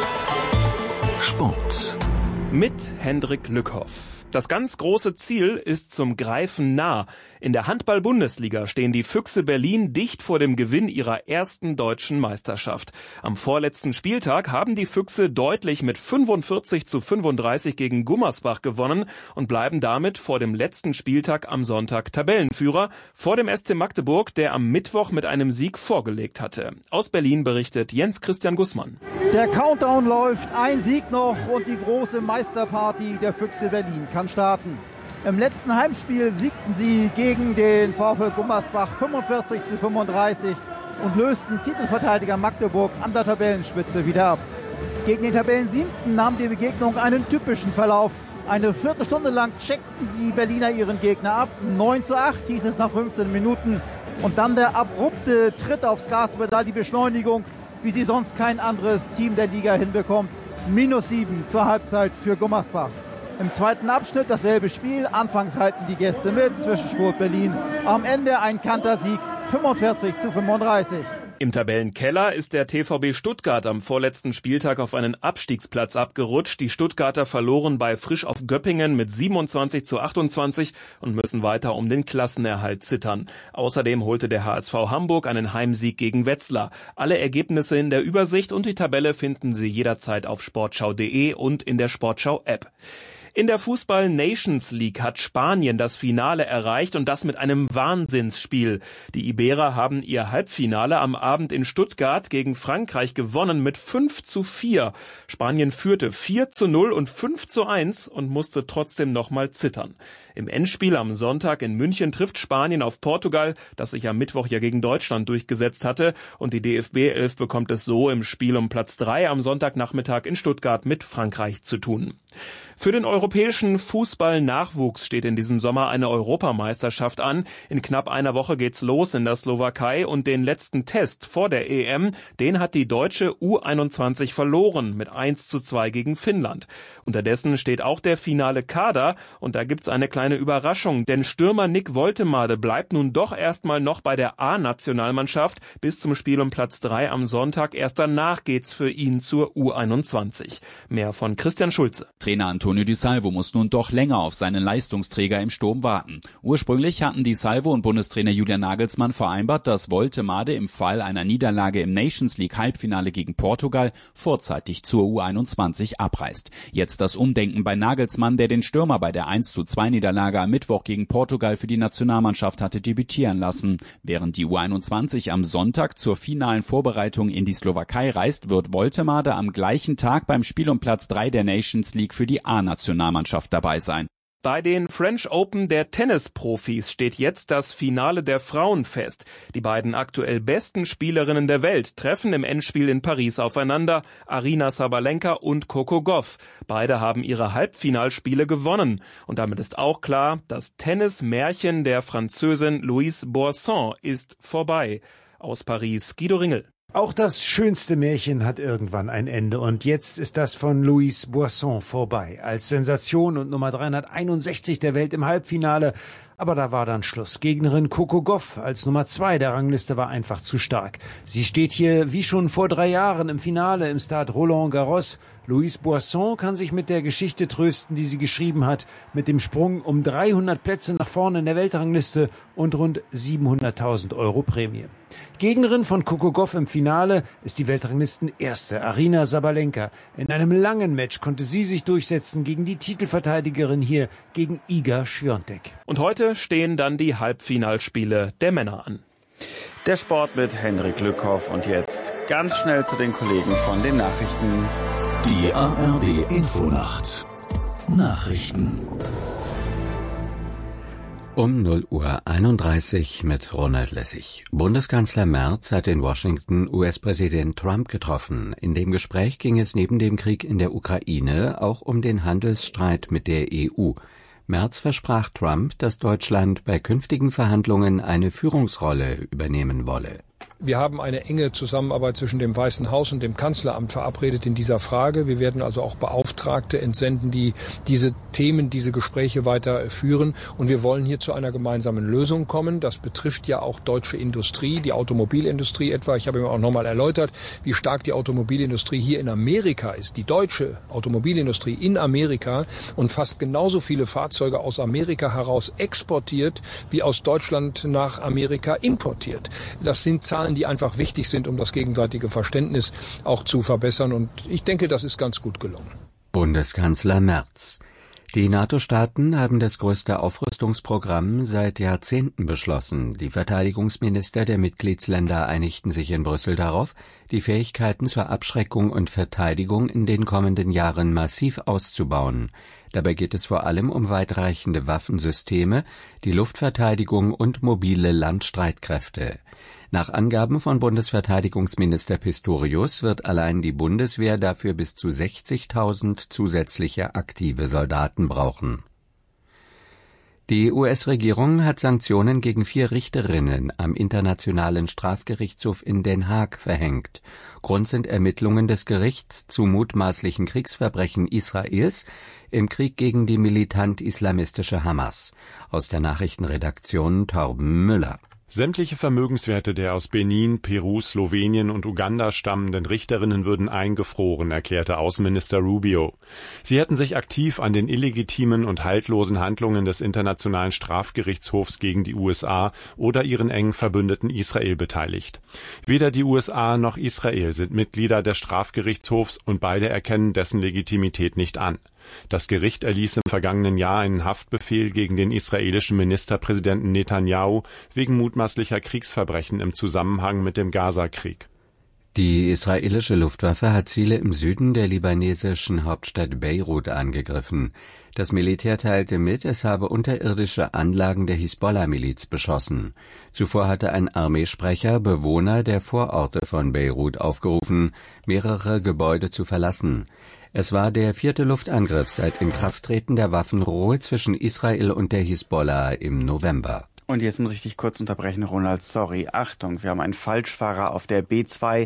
Sport mit Hendrik Lückhoff. Das ganz große Ziel ist zum Greifen nah. In der Handball-Bundesliga stehen die Füchse Berlin dicht vor dem Gewinn ihrer ersten deutschen Meisterschaft. Am vorletzten Spieltag haben die Füchse deutlich mit fünfundvierzig zu fünfunddreißig gegen Gummersbach gewonnen und bleiben damit vor dem letzten Spieltag am Sonntag Tabellenführer, vor dem S C Magdeburg, der am Mittwoch mit einem Sieg vorgelegt hatte. Aus Berlin berichtet Jens Christian Gussmann. Der Countdown läuft, ein Sieg noch und die große Meisterparty der Füchse Berlin kann starten. Im letzten Heimspiel siegten sie gegen den VfL Gummersbach fünfundvierzig zu fünfunddreißig und lösten Titelverteidiger Magdeburg an der Tabellenspitze wieder ab. Gegen den Tabellensiebten nahm die Begegnung einen typischen Verlauf. Eine Viertelstunde lang checkten die Berliner ihren Gegner ab. neun zu acht hieß es nach fünfzehn Minuten. Und dann der abrupte Tritt aufs Gaspedal, die Beschleunigung, wie sie sonst kein anderes Team der Liga hinbekommt. Minus sieben zur Halbzeit für Gummersbach. Im zweiten Abschnitt dasselbe Spiel. Anfangs halten die Gäste mit, Zwischenspurt Berlin. Am Ende ein Kantersieg, fünfundvierzig zu fünfunddreißig. Im Tabellenkeller ist der T V B Stuttgart am vorletzten Spieltag auf einen Abstiegsplatz abgerutscht. Die Stuttgarter verloren bei Frisch auf Göppingen mit siebenundzwanzig zu achtundzwanzig und müssen weiter um den Klassenerhalt zittern. Außerdem holte der H S V Hamburg einen Heimsieg gegen Wetzlar. Alle Ergebnisse in der Übersicht und die Tabelle finden Sie jederzeit auf sportschau punkt de und in der Sportschau-App. In der Fußball-Nations League hat Spanien das Finale erreicht und das mit einem Wahnsinnsspiel. Die Iberer haben ihr Halbfinale am Abend in Stuttgart gegen Frankreich gewonnen mit fünf zu vier. Spanien führte vier zu null und fünf zu eins und musste trotzdem nochmal zittern. Im Endspiel am Sonntag in München trifft Spanien auf Portugal, das sich am Mittwoch ja gegen Deutschland durchgesetzt hatte, und die D F B elf bekommt es so im Spiel um Platz drei am Sonntagnachmittag in Stuttgart mit Frankreich zu tun. Für den europäischen Fußball-Nachwuchs steht in diesem Sommer eine Europameisterschaft an. In knapp einer Woche geht's los in der Slowakei und den letzten Test vor der E M, den hat die deutsche U einundzwanzig verloren mit eins zu zwei gegen Finnland. Unterdessen steht auch der finale Kader und da gibt's eine kleine Überraschung, denn Stürmer Nick Woltemade bleibt nun doch erstmal noch bei der A-Nationalmannschaft bis zum Spiel um Platz drei am Sonntag. Erst danach geht's für ihn zur U einundzwanzig. Mehr von Christian Schulze. Trainer Antonio Di Salvo muss nun doch länger auf seinen Leistungsträger im Sturm warten. Ursprünglich hatten Di Salvo und Bundestrainer Julian Nagelsmann vereinbart, dass Woltemade im Fall einer Niederlage im Nations League Halbfinale gegen Portugal vorzeitig zur U einundzwanzig abreist. Jetzt das Umdenken bei Nagelsmann, der den Stürmer bei der eins zu zwei Niederlage am Mittwoch gegen Portugal für die Nationalmannschaft hatte debütieren lassen. Während die U einundzwanzig am Sonntag zur finalen Vorbereitung in die Slowakei reist, wird Woltemade am gleichen Tag beim Spiel um Platz drei der Nations League für die A-Nationalmannschaft dabei sein. Bei den French Open der Tennisprofis steht jetzt das Finale der Frauen fest. Die beiden aktuell besten Spielerinnen der Welt treffen im Endspiel in Paris aufeinander, Aryna Sabalenka und Coco Gauff. Beide haben ihre Halbfinalspiele gewonnen. Und damit ist auch klar, das Tennismärchen der Französin Louise Boisson ist vorbei. Aus Paris, Guido Ringel. Auch das schönste Märchen hat irgendwann ein Ende und jetzt ist das von Louise Boisson vorbei. Als Sensation und Nummer dreihunderteinundsechzig der Welt im Halbfinale. Aber da war dann Schluss. Gegnerin Coco Gauff als Nummer zwei der Rangliste war einfach zu stark. Sie steht hier wie schon vor drei Jahren im Finale im Stade Roland Garros. Louise Boisson kann sich mit der Geschichte trösten, die sie geschrieben hat, mit dem Sprung um dreihundert Plätze nach vorne in der Weltrangliste und rund siebenhunderttausend Euro Prämie. Gegnerin von Coco Gauff im Finale ist die Weltranglisten-Erste, Aryna Sabalenka. In einem langen Match konnte sie sich durchsetzen gegen die Titelverteidigerin hier, gegen Iga Świątek. Und heute stehen dann die Halbfinalspiele der Männer an. Der Sport mit Henrik Lückhoff und jetzt ganz schnell zu den Kollegen von den Nachrichten. Die A R D Infonacht Nachrichten. Um null Uhr einunddreißig mit Ronald Lessig. Bundeskanzler Merz hat in Washington U S-Präsident Trump getroffen. In dem Gespräch ging es neben dem Krieg in der Ukraine auch um den Handelsstreit mit der E U. Merz versprach Trump, dass Deutschland bei künftigen Verhandlungen eine Führungsrolle übernehmen wolle. Wir haben eine enge Zusammenarbeit zwischen dem Weißen Haus und dem Kanzleramt verabredet in dieser Frage. Wir werden also auch Beauftragte entsenden, die diese Themen, diese Gespräche weiter führen. Und wir wollen hier zu einer gemeinsamen Lösung kommen. Das betrifft ja auch deutsche Industrie, die Automobilindustrie etwa. Ich habe ihm auch nochmal erläutert, wie stark die Automobilindustrie hier in Amerika ist. Die deutsche Automobilindustrie in Amerika und fast genauso viele Fahrzeuge aus Amerika heraus exportiert, wie aus Deutschland nach Amerika importiert. Das sind Zahlen, die einfach wichtig sind, um das gegenseitige Verständnis auch zu verbessern. Und ich denke, das ist ganz gut gelungen. Bundeskanzler Merz. Die NATO-Staaten haben das größte Aufrüstungsprogramm seit Jahrzehnten beschlossen. Die Verteidigungsminister der Mitgliedsländer einigten sich in Brüssel darauf, die Fähigkeiten zur Abschreckung und Verteidigung in den kommenden Jahren massiv auszubauen. Dabei geht es vor allem um weitreichende Waffensysteme, die Luftverteidigung und mobile Landstreitkräfte. Nach Angaben von Bundesverteidigungsminister Pistorius wird allein die Bundeswehr dafür bis zu sechzigtausend zusätzliche aktive Soldaten brauchen. Die U S-Regierung hat Sanktionen gegen vier Richterinnen am Internationalen Strafgerichtshof in Den Haag verhängt. Grund sind Ermittlungen des Gerichts zu mutmaßlichen Kriegsverbrechen Israels im Krieg gegen die militant-islamistische Hamas. Aus der Nachrichtenredaktion Torben Müller. Sämtliche Vermögenswerte der aus Benin, Peru, Slowenien und Uganda stammenden Richterinnen würden eingefroren, erklärte Außenminister Rubio. Sie hätten sich aktiv an den illegitimen und haltlosen Handlungen des Internationalen Strafgerichtshofs gegen die U S A oder ihren engen Verbündeten Israel beteiligt. Weder die U S A noch Israel sind Mitglieder des Strafgerichtshofs und beide erkennen dessen Legitimität nicht an. Das Gericht erließ im vergangenen Jahr einen Haftbefehl gegen den israelischen Ministerpräsidenten Netanyahu wegen mutmaßlicher Kriegsverbrechen im Zusammenhang mit dem Gaza-Krieg. Die israelische Luftwaffe hat Ziele im Süden der libanesischen Hauptstadt Beirut angegriffen. Das Militär teilte mit, es habe unterirdische Anlagen der Hisbollah-Miliz beschossen. Zuvor hatte ein Armeesprecher Bewohner der Vororte von Beirut aufgerufen, mehrere Gebäude zu verlassen. Es war der vierte Luftangriff seit Inkrafttreten der Waffenruhe zwischen Israel und der Hisbollah im November. Und jetzt muss ich dich kurz unterbrechen, Ronald, sorry. Achtung, wir haben einen Falschfahrer auf der B zwei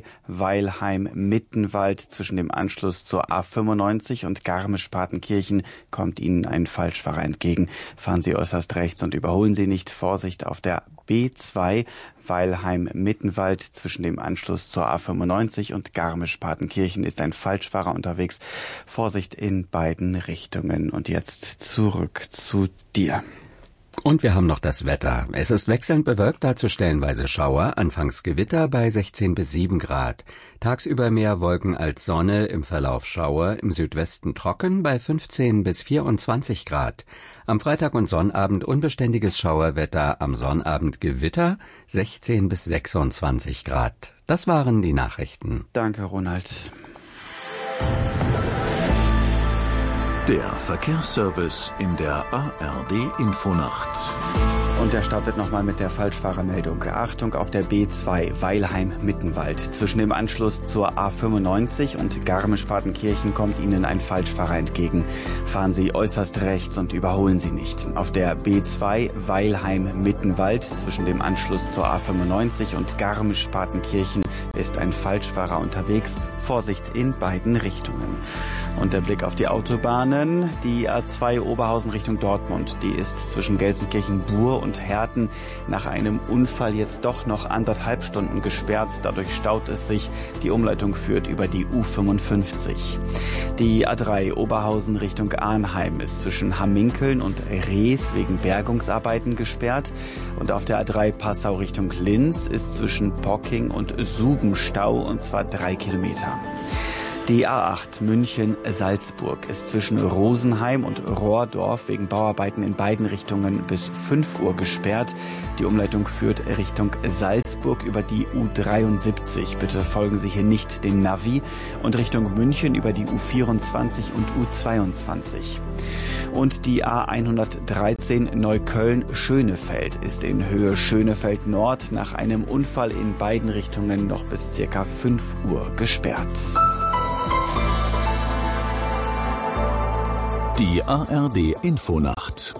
Weilheim-Mittenwald. Zwischen dem Anschluss zur A fünfundneunzig und Garmisch-Partenkirchen kommt Ihnen ein Falschfahrer entgegen. Fahren Sie äußerst rechts und überholen Sie nicht. Vorsicht auf der B zwei Weilheim-Mittenwald. Zwischen dem Anschluss zur A fünfundneunzig und Garmisch-Partenkirchen ist ein Falschfahrer unterwegs. Vorsicht in beiden Richtungen. Und jetzt zurück zu dir. Und wir haben noch das Wetter. Es ist wechselnd bewölkt, dazu stellenweise Schauer, anfangs Gewitter bei sechzehn bis sieben Grad. Tagsüber mehr Wolken als Sonne, im Verlauf Schauer, im Südwesten trocken bei fünfzehn bis vierundzwanzig Grad. Am Freitag und Sonnabend unbeständiges Schauerwetter, am Sonnabend Gewitter, sechzehn bis sechsundzwanzig Grad. Das waren die Nachrichten. Danke, Ronald. Der Verkehrsservice in der A R D-Infonacht. Und er startet nochmal mit der Falschfahrermeldung. Achtung auf der B zwei Weilheim-Mittenwald. Zwischen dem Anschluss zur A fünfundneunzig und Garmisch-Partenkirchen kommt Ihnen ein Falschfahrer entgegen. Fahren Sie äußerst rechts und überholen Sie nicht. Auf der B zwei Weilheim-Mittenwald zwischen dem Anschluss zur A fünfundneunzig und Garmisch-Partenkirchen ist ein Falschfahrer unterwegs. Vorsicht in beiden Richtungen. Und der Blick auf die Autobahnen. Die A zwei Oberhausen Richtung Dortmund, die ist zwischen Gelsenkirchen-Buhr und Herten nach einem Unfall jetzt doch noch anderthalb Stunden gesperrt. Dadurch staut es sich. Die Umleitung führt über die U fünfundfünfzig. Die A drei Oberhausen Richtung Arnheim ist zwischen Hamminkeln und Rees wegen Bergungsarbeiten gesperrt. Und auf der A drei Passau Richtung Linz ist zwischen Pocking und Suben Stau, und zwar drei Kilometer. Die A acht München-Salzburg ist zwischen Rosenheim und Rohrdorf wegen Bauarbeiten in beiden Richtungen bis fünf Uhr gesperrt. Die Umleitung führt Richtung Salzburg über die U dreiundsiebzig. Bitte folgen Sie hier nicht dem Navi. Und Richtung München über die U vierundzwanzig und U zweiundzwanzig. Und die A hundertdreizehn Neukölln-Schönefeld ist in Höhe Schönefeld Nord nach einem Unfall in beiden Richtungen noch bis circa fünf Uhr gesperrt. Die A R D-Infonacht.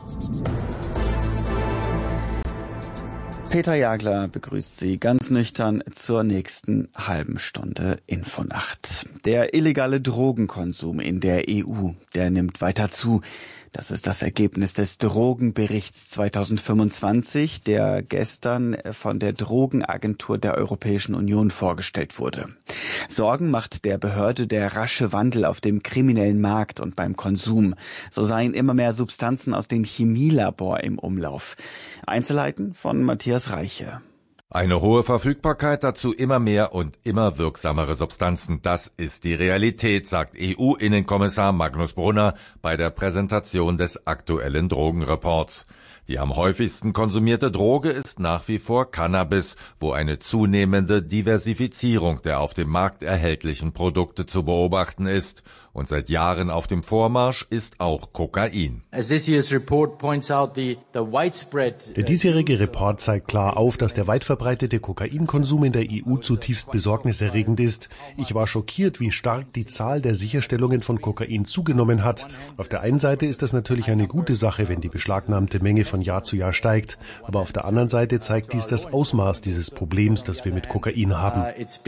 Peter Jagler begrüßt Sie ganz nüchtern zur nächsten halben Stunde Infonacht. Der illegale Drogenkonsum in der E U, der nimmt weiter zu. Das ist das Ergebnis des Drogenberichts zweitausendfünfundzwanzig, der gestern von der Drogenagentur der Europäischen Union vorgestellt wurde. Sorgen macht der Behörde der rasche Wandel auf dem kriminellen Markt und beim Konsum. So seien immer mehr Substanzen aus dem Chemielabor im Umlauf. Einzelheiten von Matthias Reiche. Eine hohe Verfügbarkeit, dazu immer mehr und immer wirksamere Substanzen. Das ist die Realität, sagt E U-Innenkommissar Magnus Brunner bei der Präsentation des aktuellen Drogenreports. Die am häufigsten konsumierte Droge ist nach wie vor Cannabis, wo eine zunehmende Diversifizierung der auf dem Markt erhältlichen Produkte zu beobachten ist. Und seit Jahren auf dem Vormarsch ist auch Kokain. Der diesjährige Report zeigt klar auf, dass der weit verbreitete Kokainkonsum in der E U zutiefst besorgniserregend ist. Ich war schockiert, wie stark die Zahl der Sicherstellungen von Kokain zugenommen hat. Auf der einen Seite ist das natürlich eine gute Sache, wenn die beschlagnahmte Menge von Jahr zu Jahr steigt. Aber auf der anderen Seite zeigt dies das Ausmaß dieses Problems, das wir mit Kokain haben.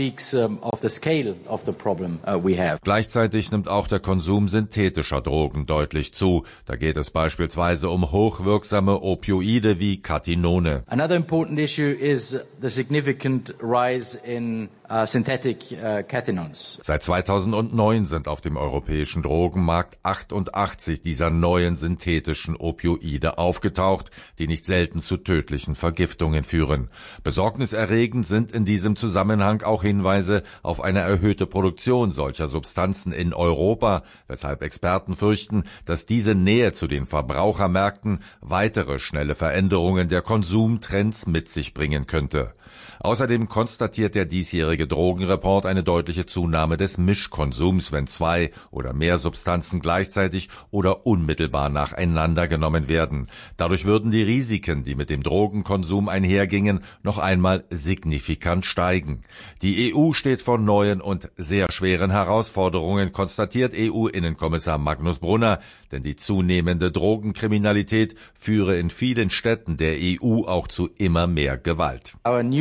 Gleichzeitig nimmt auch der Konsum synthetischer Drogen deutlich zu. Da geht es beispielsweise um hochwirksame Opioide wie Katinone. Another important issue is the significant rise in uh, synthetic uh, cathinons. Seit zweitausendneun sind auf dem europäischen Drogenmarkt achtundachtzig dieser neuen synthetischen Opioide aufgetaucht, die nicht selten zu tödlichen Vergiftungen führen. Besorgniserregend sind in diesem Zusammenhang auch Hinweise auf eine erhöhte Produktion solcher Substanzen in Europa, weshalb Experten fürchten, dass diese Nähe zu den Verbrauchermärkten weitere schnelle Veränderungen der Konsumtrends mit sich bringen könnte. Außerdem konstatiert der diesjährige Drogenreport eine deutliche Zunahme des Mischkonsums, wenn zwei oder mehr Substanzen gleichzeitig oder unmittelbar nacheinander genommen werden. Dadurch würden die Risiken, die mit dem Drogenkonsum einhergingen, noch einmal signifikant steigen. Die E U steht vor neuen und sehr schweren Herausforderungen, konstatiert E U-Innenkommissar Magnus Brunner, denn die zunehmende Drogenkriminalität führe in vielen Städten der E U auch zu immer mehr Gewalt.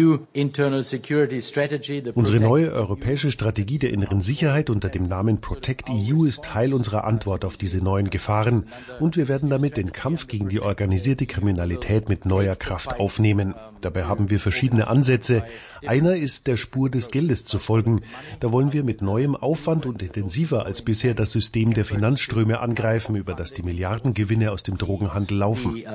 Unsere neue europäische Strategie der inneren Sicherheit unter dem Namen Protect E U ist Teil unserer Antwort auf diese neuen Gefahren, und wir werden damit den Kampf gegen die organisierte Kriminalität mit neuer Kraft aufnehmen. Dabei haben wir verschiedene Ansätze. Einer ist, der Spur des Geldes zu folgen. Da wollen wir mit neuem Aufwand und intensiver als bisher das System der Finanzströme angreifen, über das die Milliardengewinne aus dem Drogenhandel laufen.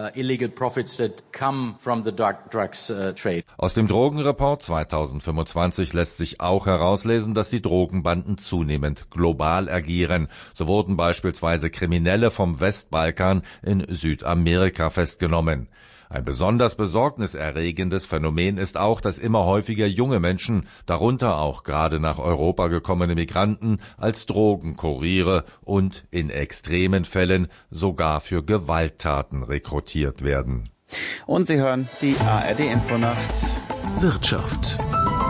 Aus dem Drogenreport zweitausendfünfundzwanzig lässt sich auch herauslesen, dass die Drogenbanden zunehmend global agieren. So wurden beispielsweise Kriminelle vom Westbalkan in Südamerika festgenommen. Ein besonders besorgniserregendes Phänomen ist auch, dass immer häufiger junge Menschen, darunter auch gerade nach Europa gekommene Migranten, als Drogenkuriere und in extremen Fällen sogar für Gewalttaten rekrutiert werden. Und Sie hören die A R D-Infonacht. Wirtschaft.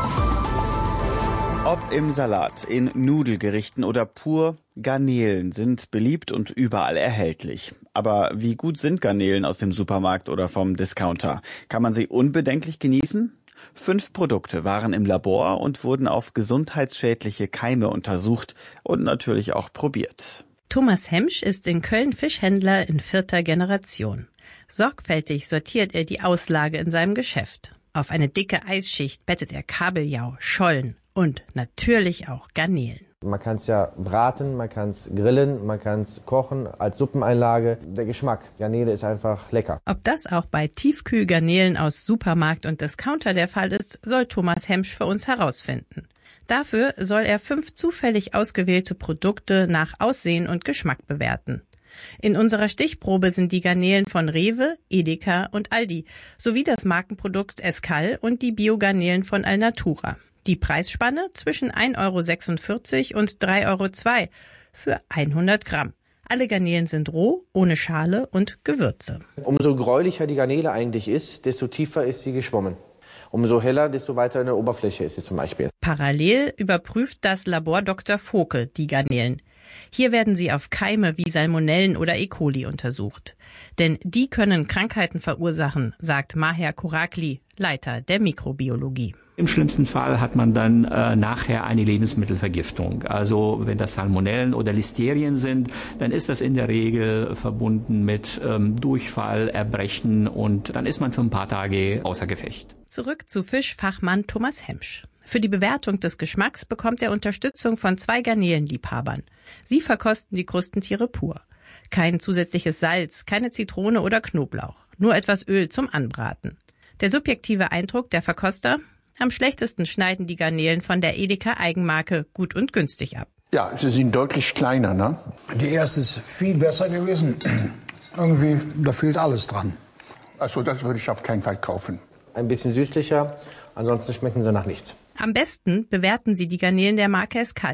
Ob im Salat, in Nudelgerichten oder pur, Garnelen sind beliebt und überall erhältlich. Aber wie gut sind Garnelen aus dem Supermarkt oder vom Discounter? Kann man sie unbedenklich genießen? Fünf Produkte waren im Labor und wurden auf gesundheitsschädliche Keime untersucht und natürlich auch probiert. Thomas Hemsch ist in Köln Fischhändler in vierter Generation. Sorgfältig sortiert er die Auslage in seinem Geschäft. Auf eine dicke Eisschicht bettet er Kabeljau, Schollen und natürlich auch Garnelen. Man kann es ja braten, man kann es grillen, man kann es kochen als Suppeneinlage. Der Geschmack, Garnele ist einfach lecker. Ob das auch bei Tiefkühlgarnelen aus Supermarkt und Discounter der Fall ist, soll Thomas Hemsch für uns herausfinden. Dafür soll er fünf zufällig ausgewählte Produkte nach Aussehen und Geschmack bewerten. In unserer Stichprobe sind die Garnelen von Rewe, Edeka und Aldi sowie das Markenprodukt Escal und die Biogarnelen von Alnatura. Die Preisspanne zwischen ein Euro sechsundvierzig und drei Euro zwei für hundert Gramm. Alle Garnelen sind roh, ohne Schale und Gewürze. Umso gräulicher die Garnele eigentlich ist, desto tiefer ist sie geschwommen. Umso heller, desto weiter in der Oberfläche ist sie zum Beispiel. Parallel überprüft das Labor Doktor Vokel die Garnelen. Hier werden sie auf Keime wie Salmonellen oder E. coli untersucht. Denn die können Krankheiten verursachen, sagt Maher Kurakli, Leiter der Mikrobiologie. Im schlimmsten Fall hat man dann äh, nachher eine Lebensmittelvergiftung. Also wenn das Salmonellen oder Listerien sind, dann ist das in der Regel verbunden mit ähm, Durchfall, Erbrechen und dann ist man für ein paar Tage außer Gefecht. Zurück zu Fischfachmann Thomas Hemsch. Für die Bewertung des Geschmacks bekommt er Unterstützung von zwei Garnelenliebhabern. Sie verkosten die Krustentiere pur. Kein zusätzliches Salz, keine Zitrone oder Knoblauch, nur etwas Öl zum Anbraten. Der subjektive Eindruck der Verkoster? Am schlechtesten schneiden die Garnelen von der Edeka-Eigenmarke Gut und Günstig ab. Ja, sie sind deutlich kleiner, ne? Die erste ist viel besser gewesen. Irgendwie, da fehlt alles dran. Also das würde ich auf keinen Fall kaufen. Ein bisschen süßlicher, ansonsten schmecken sie nach nichts. Am besten bewerten Sie die Garnelen der Marke Escal.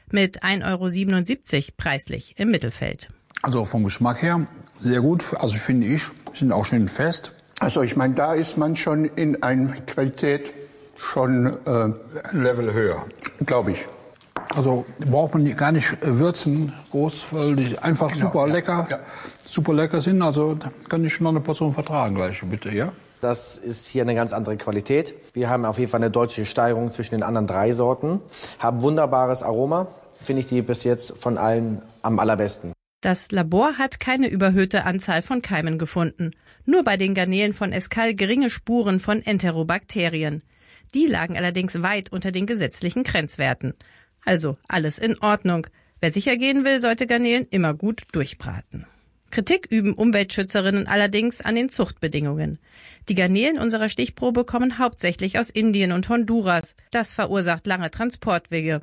mit ein Euro siebenundsiebzig preislich im Mittelfeld. Also vom Geschmack her sehr gut. Also finde ich, sind auch schön fest. Also ich meine, da ist man schon in einer Qualität schon äh, Level höher, glaube ich. Also braucht man gar nicht würzen groß, weil die einfach genau, super lecker, ja, ja. super lecker sind. Also kann ich noch eine Portion vertragen gleich, bitte, ja? Das ist hier eine ganz andere Qualität. Wir haben auf jeden Fall eine deutliche Steigerung zwischen den anderen drei Sorten. Haben wunderbares Aroma. Finde ich die bis jetzt von allen am allerbesten. Das Labor hat keine überhöhte Anzahl von Keimen gefunden. Nur bei den Garnelen von Escal geringe Spuren von Enterobakterien. Die lagen allerdings weit unter den gesetzlichen Grenzwerten. Also alles in Ordnung. Wer sicher gehen will, sollte Garnelen immer gut durchbraten. Kritik üben Umweltschützerinnen allerdings an den Zuchtbedingungen. Die Garnelen unserer Stichprobe kommen hauptsächlich aus Indien und Honduras. Das verursacht lange Transportwege.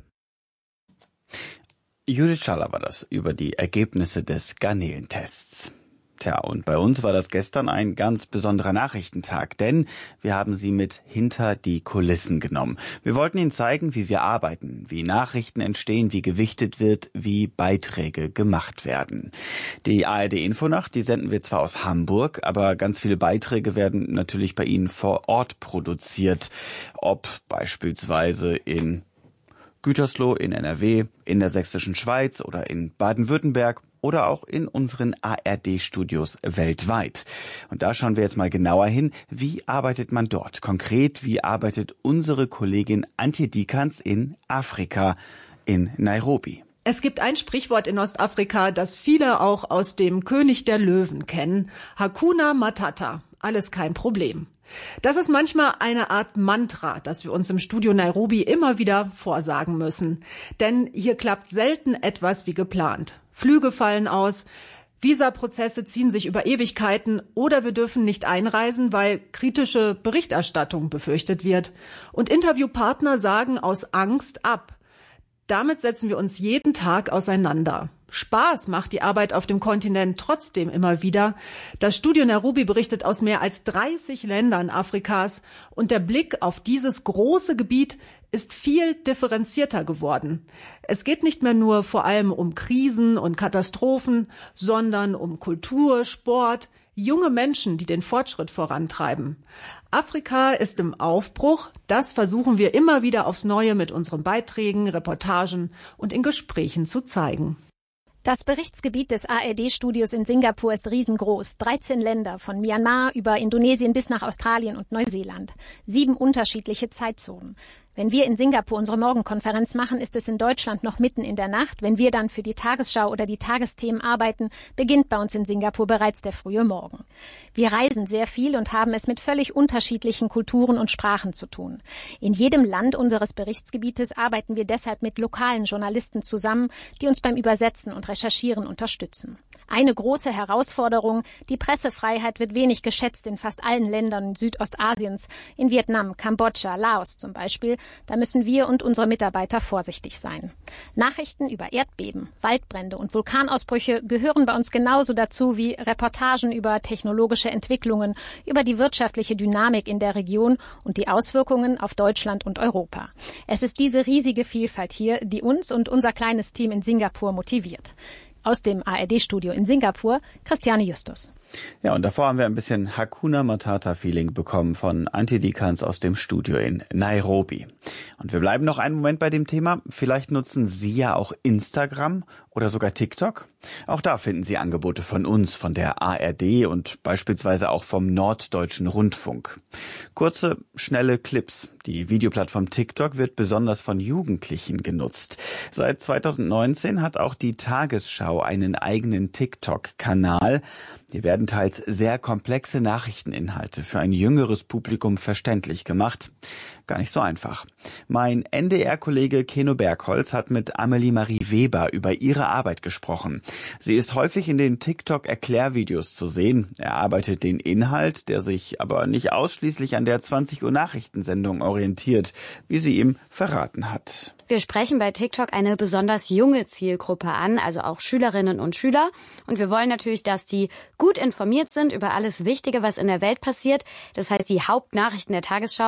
Judith Schaller war das über die Ergebnisse des Garnelentests. Tja, und bei uns war das gestern ein ganz besonderer Nachrichtentag, denn wir haben Sie mit hinter die Kulissen genommen. Wir wollten Ihnen zeigen, wie wir arbeiten, wie Nachrichten entstehen, wie gewichtet wird, wie Beiträge gemacht werden. Die A R D-Infonacht, die senden wir zwar aus Hamburg, aber ganz viele Beiträge werden natürlich bei Ihnen vor Ort produziert, ob beispielsweise in Gütersloh in N R W, in der sächsischen Schweiz oder in Baden-Württemberg oder auch in unseren A R D-Studios weltweit. Und da schauen wir jetzt mal genauer hin, wie arbeitet man dort? Konkret, wie arbeitet unsere Kollegin Antje Dikans in Afrika, in Nairobi? Es gibt ein Sprichwort in Ostafrika, das viele auch aus dem König der Löwen kennen. Hakuna Matata. Alles kein Problem. Das ist manchmal eine Art Mantra, das wir uns im Studio Nairobi immer wieder vorsagen müssen. Denn hier klappt selten etwas wie geplant. Flüge fallen aus, Visaprozesse ziehen sich über Ewigkeiten oder wir dürfen nicht einreisen, weil kritische Berichterstattung befürchtet wird. Und Interviewpartner sagen aus Angst ab. Damit setzen wir uns jeden Tag auseinander. Spaß macht die Arbeit auf dem Kontinent trotzdem immer wieder. Das Studio Nairobi berichtet aus mehr als dreißig Ländern Afrikas und der Blick auf dieses große Gebiet ist viel differenzierter geworden. Es geht nicht mehr nur vor allem um Krisen und Katastrophen, sondern um Kultur, Sport, junge Menschen, die den Fortschritt vorantreiben. Afrika ist im Aufbruch. Das versuchen wir immer wieder aufs Neue mit unseren Beiträgen, Reportagen und in Gesprächen zu zeigen. Das Berichtsgebiet des A R D-Studios in Singapur ist riesengroß. dreizehn Länder, von Myanmar über Indonesien bis nach Australien und Neuseeland. Sieben unterschiedliche Zeitzonen. Wenn wir in Singapur unsere Morgenkonferenz machen, ist es in Deutschland noch mitten in der Nacht. Wenn wir dann für die Tagesschau oder die Tagesthemen arbeiten, beginnt bei uns in Singapur bereits der frühe Morgen. Wir reisen sehr viel und haben es mit völlig unterschiedlichen Kulturen und Sprachen zu tun. In jedem Land unseres Berichtsgebietes arbeiten wir deshalb mit lokalen Journalisten zusammen, die uns beim Übersetzen und Recherchieren unterstützen. Eine große Herausforderung, die Pressefreiheit wird wenig geschätzt in fast allen Ländern Südostasiens, in Vietnam, Kambodscha, Laos zum Beispiel. Da müssen wir und unsere Mitarbeiter vorsichtig sein. Nachrichten über Erdbeben, Waldbrände und Vulkanausbrüche gehören bei uns genauso dazu wie Reportagen über technologische Entwicklungen, über die wirtschaftliche Dynamik in der Region und die Auswirkungen auf Deutschland und Europa. Es ist diese riesige Vielfalt hier, die uns und unser kleines Team in Singapur motiviert. Aus dem A R D-Studio in Singapur, Christiane Justus. Ja, und davor haben wir ein bisschen Hakuna Matata-Feeling bekommen von Antje Dikans aus dem Studio in Nairobi. Und wir bleiben noch einen Moment bei dem Thema. Vielleicht nutzen Sie ja auch Instagram oder sogar TikTok. Auch da finden Sie Angebote von uns, von der A R D und beispielsweise auch vom Norddeutschen Rundfunk. Kurze, schnelle Clips. Die Videoplattform TikTok wird besonders von Jugendlichen genutzt. Seit zweitausendneunzehn hat auch die Tagesschau einen eigenen TikTok-Kanal. Hier werden teils sehr komplexe Nachrichteninhalte für ein jüngeres Publikum verständlich gemacht. Gar nicht so einfach. Mein N D R-Kollege Keno Bergholz hat mit Amelie Marie Weber über ihre Arbeit gesprochen. Sie ist häufig in den TikTok-Erklärvideos zu sehen. Er arbeitet den Inhalt, der sich aber nicht ausschließlich an der zwanzig Uhr Nachrichtensendung orientiert, wie sie ihm verraten hat. Wir sprechen bei TikTok eine besonders junge Zielgruppe an, also auch Schülerinnen und Schüler. Und wir wollen natürlich, dass die gut informiert sind über alles Wichtige, was in der Welt passiert. Das heißt, die Hauptnachrichten der Tagesschau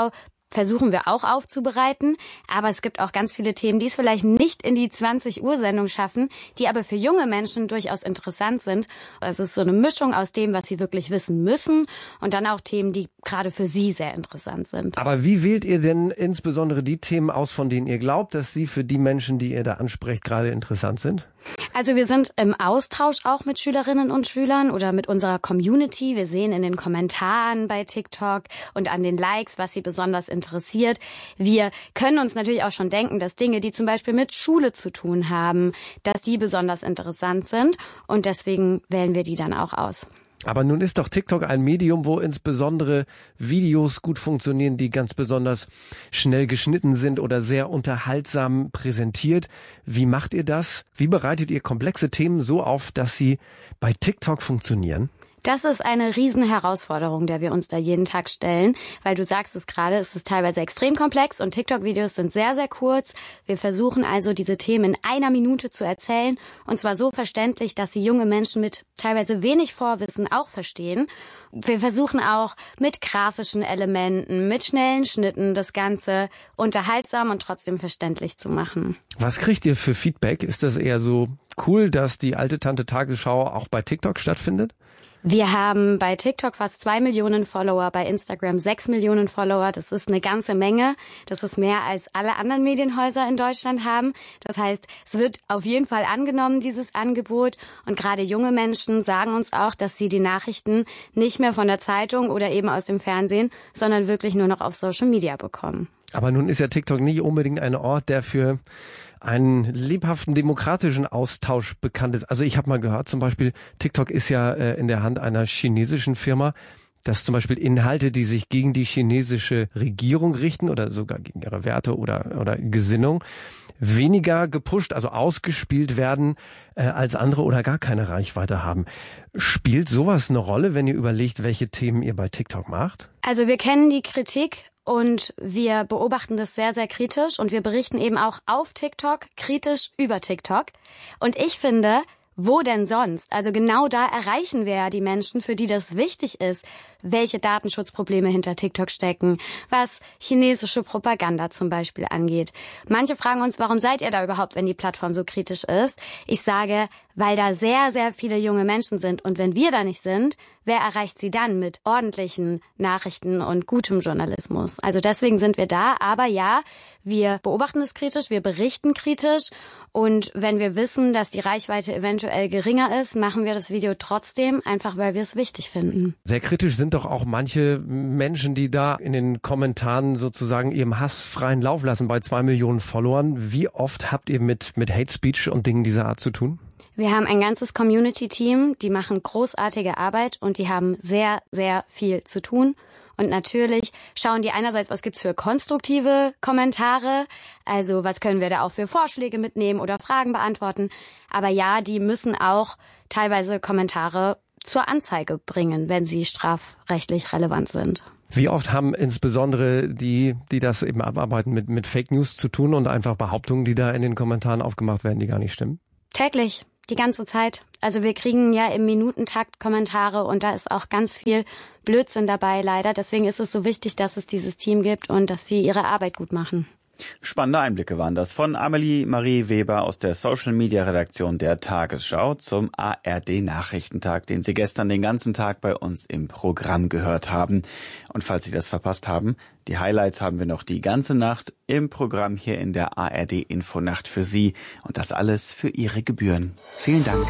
versuchen wir auch aufzubereiten. Aber es gibt auch ganz viele Themen, die es vielleicht nicht in die zwanzig Uhr Sendung schaffen, die aber für junge Menschen durchaus interessant sind. Also es ist so eine Mischung aus dem, was sie wirklich wissen müssen und dann auch Themen, die gerade für sie sehr interessant sind. Aber wie wählt ihr denn insbesondere die Themen aus, von denen ihr glaubt, dass sie für die Menschen, die ihr da ansprecht, gerade interessant sind? Also wir sind im Austausch auch mit Schülerinnen und Schülern oder mit unserer Community. Wir sehen in den Kommentaren bei TikTok und an den Likes, was sie besonders interessiert. Wir können uns natürlich auch schon denken, dass Dinge, die zum Beispiel mit Schule zu tun haben, dass die besonders interessant sind. Und deswegen wählen wir die dann auch aus. Aber nun ist doch TikTok ein Medium, wo insbesondere Videos gut funktionieren, die ganz besonders schnell geschnitten sind oder sehr unterhaltsam präsentiert. Wie macht ihr das? Wie bereitet ihr komplexe Themen so auf, dass sie bei TikTok funktionieren? Das ist eine Riesenherausforderung, der wir uns da jeden Tag stellen, weil du sagst es gerade, es ist teilweise extrem komplex und TikTok-Videos sind sehr, sehr kurz. Wir versuchen also, diese Themen in einer Minute zu erzählen und zwar so verständlich, dass sie junge Menschen mit teilweise wenig Vorwissen auch verstehen. Wir versuchen auch mit grafischen Elementen, mit schnellen Schnitten das Ganze unterhaltsam und trotzdem verständlich zu machen. Was kriegt ihr für Feedback? Ist das eher so cool, dass die alte Tante Tagesschau auch bei TikTok stattfindet? Wir haben bei TikTok fast zwei Millionen Follower, bei Instagram sechs Millionen Follower. Das ist eine ganze Menge. Das ist mehr als alle anderen Medienhäuser in Deutschland haben. Das heißt, es wird auf jeden Fall angenommen, dieses Angebot. Und gerade junge Menschen sagen uns auch, dass sie die Nachrichten nicht mehr von der Zeitung oder eben aus dem Fernsehen, sondern wirklich nur noch auf Social Media bekommen. Aber nun ist ja TikTok nicht unbedingt ein Ort, der für einen lebhaften demokratischen Austausch bekannt ist. Also ich habe mal gehört, zum Beispiel TikTok ist ja äh, in der Hand einer chinesischen Firma, dass zum Beispiel Inhalte, die sich gegen die chinesische Regierung richten oder sogar gegen ihre Werte oder oder Gesinnung, weniger gepusht, also ausgespielt werden äh, als andere oder gar keine Reichweite haben. Spielt sowas eine Rolle, wenn ihr überlegt, welche Themen ihr bei TikTok macht? Also wir kennen die Kritik. Und wir beobachten das sehr, sehr kritisch und wir berichten eben auch auf TikTok kritisch über TikTok. Und ich finde, wo denn sonst? Also genau da erreichen wir ja die Menschen, für die das wichtig ist, welche Datenschutzprobleme hinter TikTok stecken, was chinesische Propaganda zum Beispiel angeht. Manche fragen uns, warum seid ihr da überhaupt, wenn die Plattform so kritisch ist? Ich sage, weil da sehr, sehr viele junge Menschen sind. Und wenn wir da nicht sind, wer erreicht sie dann mit ordentlichen Nachrichten und gutem Journalismus? Also deswegen sind wir da. Aber ja, wir beobachten es kritisch, wir berichten kritisch. Und wenn wir wissen, dass die Reichweite eventuell geringer ist, machen wir das Video trotzdem, einfach weil wir es wichtig finden. Sehr kritisch sind doch auch manche Menschen, die da in den Kommentaren sozusagen ihrem Hass freien Lauf lassen bei zwei Millionen Followern. Wie oft habt ihr mit, mit Hate Speech und Dingen dieser Art zu tun? Wir haben ein ganzes Community-Team, die machen großartige Arbeit und die haben sehr, sehr viel zu tun. Und natürlich schauen die einerseits, was gibt's für konstruktive Kommentare, also was können wir da auch für Vorschläge mitnehmen oder Fragen beantworten. Aber ja, die müssen auch teilweise Kommentare zur Anzeige bringen, wenn sie strafrechtlich relevant sind. Wie oft haben insbesondere die, die das eben abarbeiten, mit, mit Fake News zu tun und einfach Behauptungen, die da in den Kommentaren aufgemacht werden, die gar nicht stimmen? Täglich. Die ganze Zeit. Also wir kriegen ja im Minutentakt Kommentare und da ist auch ganz viel Blödsinn dabei, leider. Deswegen ist es so wichtig, dass es dieses Team gibt und dass sie ihre Arbeit gut machen. Spannende Einblicke waren das von Amelie Marie Weber aus der Social-Media-Redaktion der Tagesschau zum A R D-Nachrichtentag, den Sie gestern den ganzen Tag bei uns im Programm gehört haben. Und falls Sie das verpasst haben, die Highlights haben wir noch die ganze Nacht im Programm hier in der A R D-Infonacht für Sie. Und das alles für Ihre Gebühren. Vielen Dank.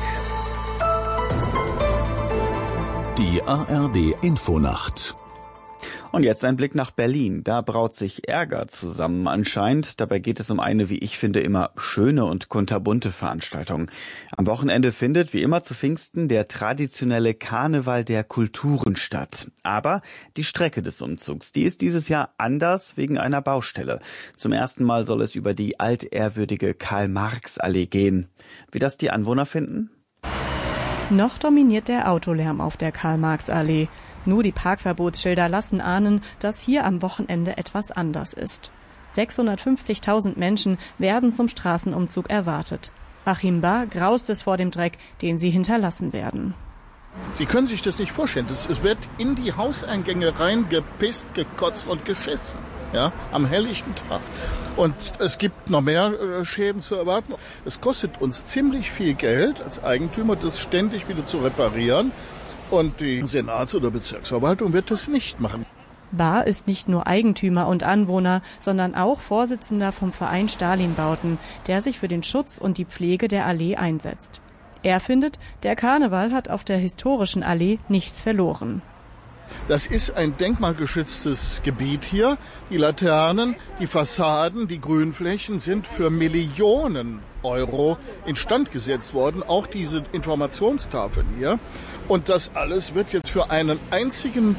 Die A R D-Infonacht. Und jetzt ein Blick nach Berlin. Da braut sich Ärger zusammen anscheinend. Dabei geht es um eine, wie ich finde, immer schöne und kunterbunte Veranstaltung. Am Wochenende findet, wie immer zu Pfingsten, der traditionelle Karneval der Kulturen statt. Aber die Strecke des Umzugs, die ist dieses Jahr anders wegen einer Baustelle. Zum ersten Mal soll es über die altehrwürdige Karl-Marx-Allee gehen. Wie das die Anwohner finden? Noch dominiert der Autolärm auf der Karl-Marx-Allee. Nur die Parkverbotsschilder lassen ahnen, dass hier am Wochenende etwas anders ist. sechshundertfünfzigtausend Menschen werden zum Straßenumzug erwartet. Achim Bahr graust es vor dem Dreck, den sie hinterlassen werden. Sie können sich das nicht vorstellen. Es wird in die Hauseingänge rein gepisst, gekotzt und geschissen. ja, am helllichten Tag. Und es gibt noch mehr äh, Schäden zu erwarten. Es kostet uns ziemlich viel Geld als Eigentümer, das ständig wieder zu reparieren. Und die Senats- oder Bezirksverwaltung wird das nicht machen. Bahr ist nicht nur Eigentümer und Anwohner, sondern auch Vorsitzender vom Verein Stalinbauten, der sich für den Schutz und die Pflege der Allee einsetzt. Er findet, der Karneval hat auf der historischen Allee nichts verloren. Das ist ein denkmalgeschütztes Gebiet hier. Die Laternen, die Fassaden, die Grünflächen sind für Millionen Euro instand gesetzt worden. Auch diese Informationstafeln hier. Und das alles wird jetzt für einen einzigen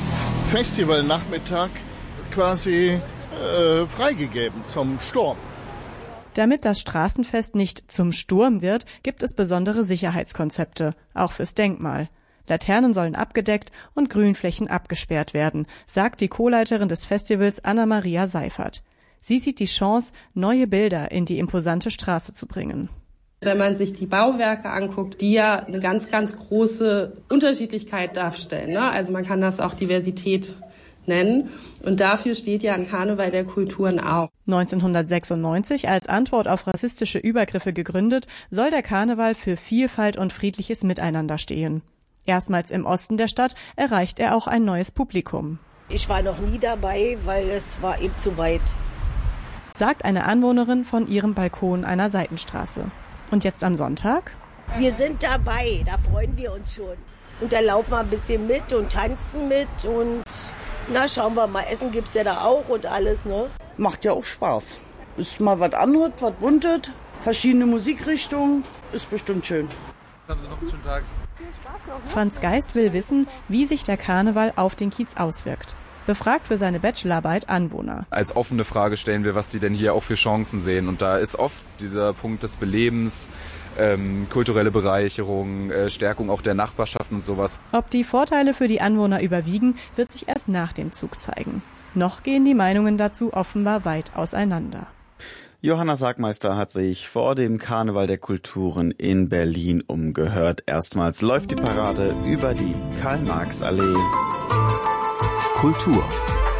Festivalnachmittag quasi äh, freigegeben zum Sturm. Damit das Straßenfest nicht zum Sturm wird, gibt es besondere Sicherheitskonzepte, auch fürs Denkmal. Laternen sollen abgedeckt und Grünflächen abgesperrt werden, sagt die Co-Leiterin des Festivals Anna-Maria Seifert. Sie sieht die Chance, neue Bilder in die imposante Straße zu bringen. Wenn man sich die Bauwerke anguckt, die ja eine ganz, ganz große Unterschiedlichkeit darstellen, ne? Also man kann das auch Diversität nennen. Und dafür steht ja ein Karneval der Kulturen auch. neunzehnhundertsechsundneunzig, als Antwort auf rassistische Übergriffe gegründet, soll der Karneval für Vielfalt und friedliches Miteinander stehen. Erstmals im Osten der Stadt erreicht er auch ein neues Publikum. Ich war noch nie dabei, weil es war eben zu weit. Sagt eine Anwohnerin von ihrem Balkon einer Seitenstraße. Und jetzt am Sonntag? Wir sind dabei, da freuen wir uns schon. Und da laufen wir ein bisschen mit und tanzen mit und na, schauen wir mal, Essen gibt's ja da auch und alles, ne? Macht ja auch Spaß. Ist mal was anderes, was buntes, verschiedene Musikrichtungen, ist bestimmt schön. Haben Sie noch einen schönen Tag. Franz Geist will wissen, wie sich der Karneval auf den Kiez auswirkt. Befragt für seine Bachelorarbeit Anwohner. Als offene Frage stellen wir, was sie denn hier auch für Chancen sehen. Und da ist oft dieser Punkt des Belebens, ähm, kulturelle Bereicherung, äh, Stärkung auch der Nachbarschaften und sowas. Ob die Vorteile für die Anwohner überwiegen, wird sich erst nach dem Zug zeigen. Noch gehen die Meinungen dazu offenbar weit auseinander. Johanna Sagmeister hat sich vor dem Karneval der Kulturen in Berlin umgehört. Erstmals läuft die Parade über die Karl-Marx-Allee. Kultur.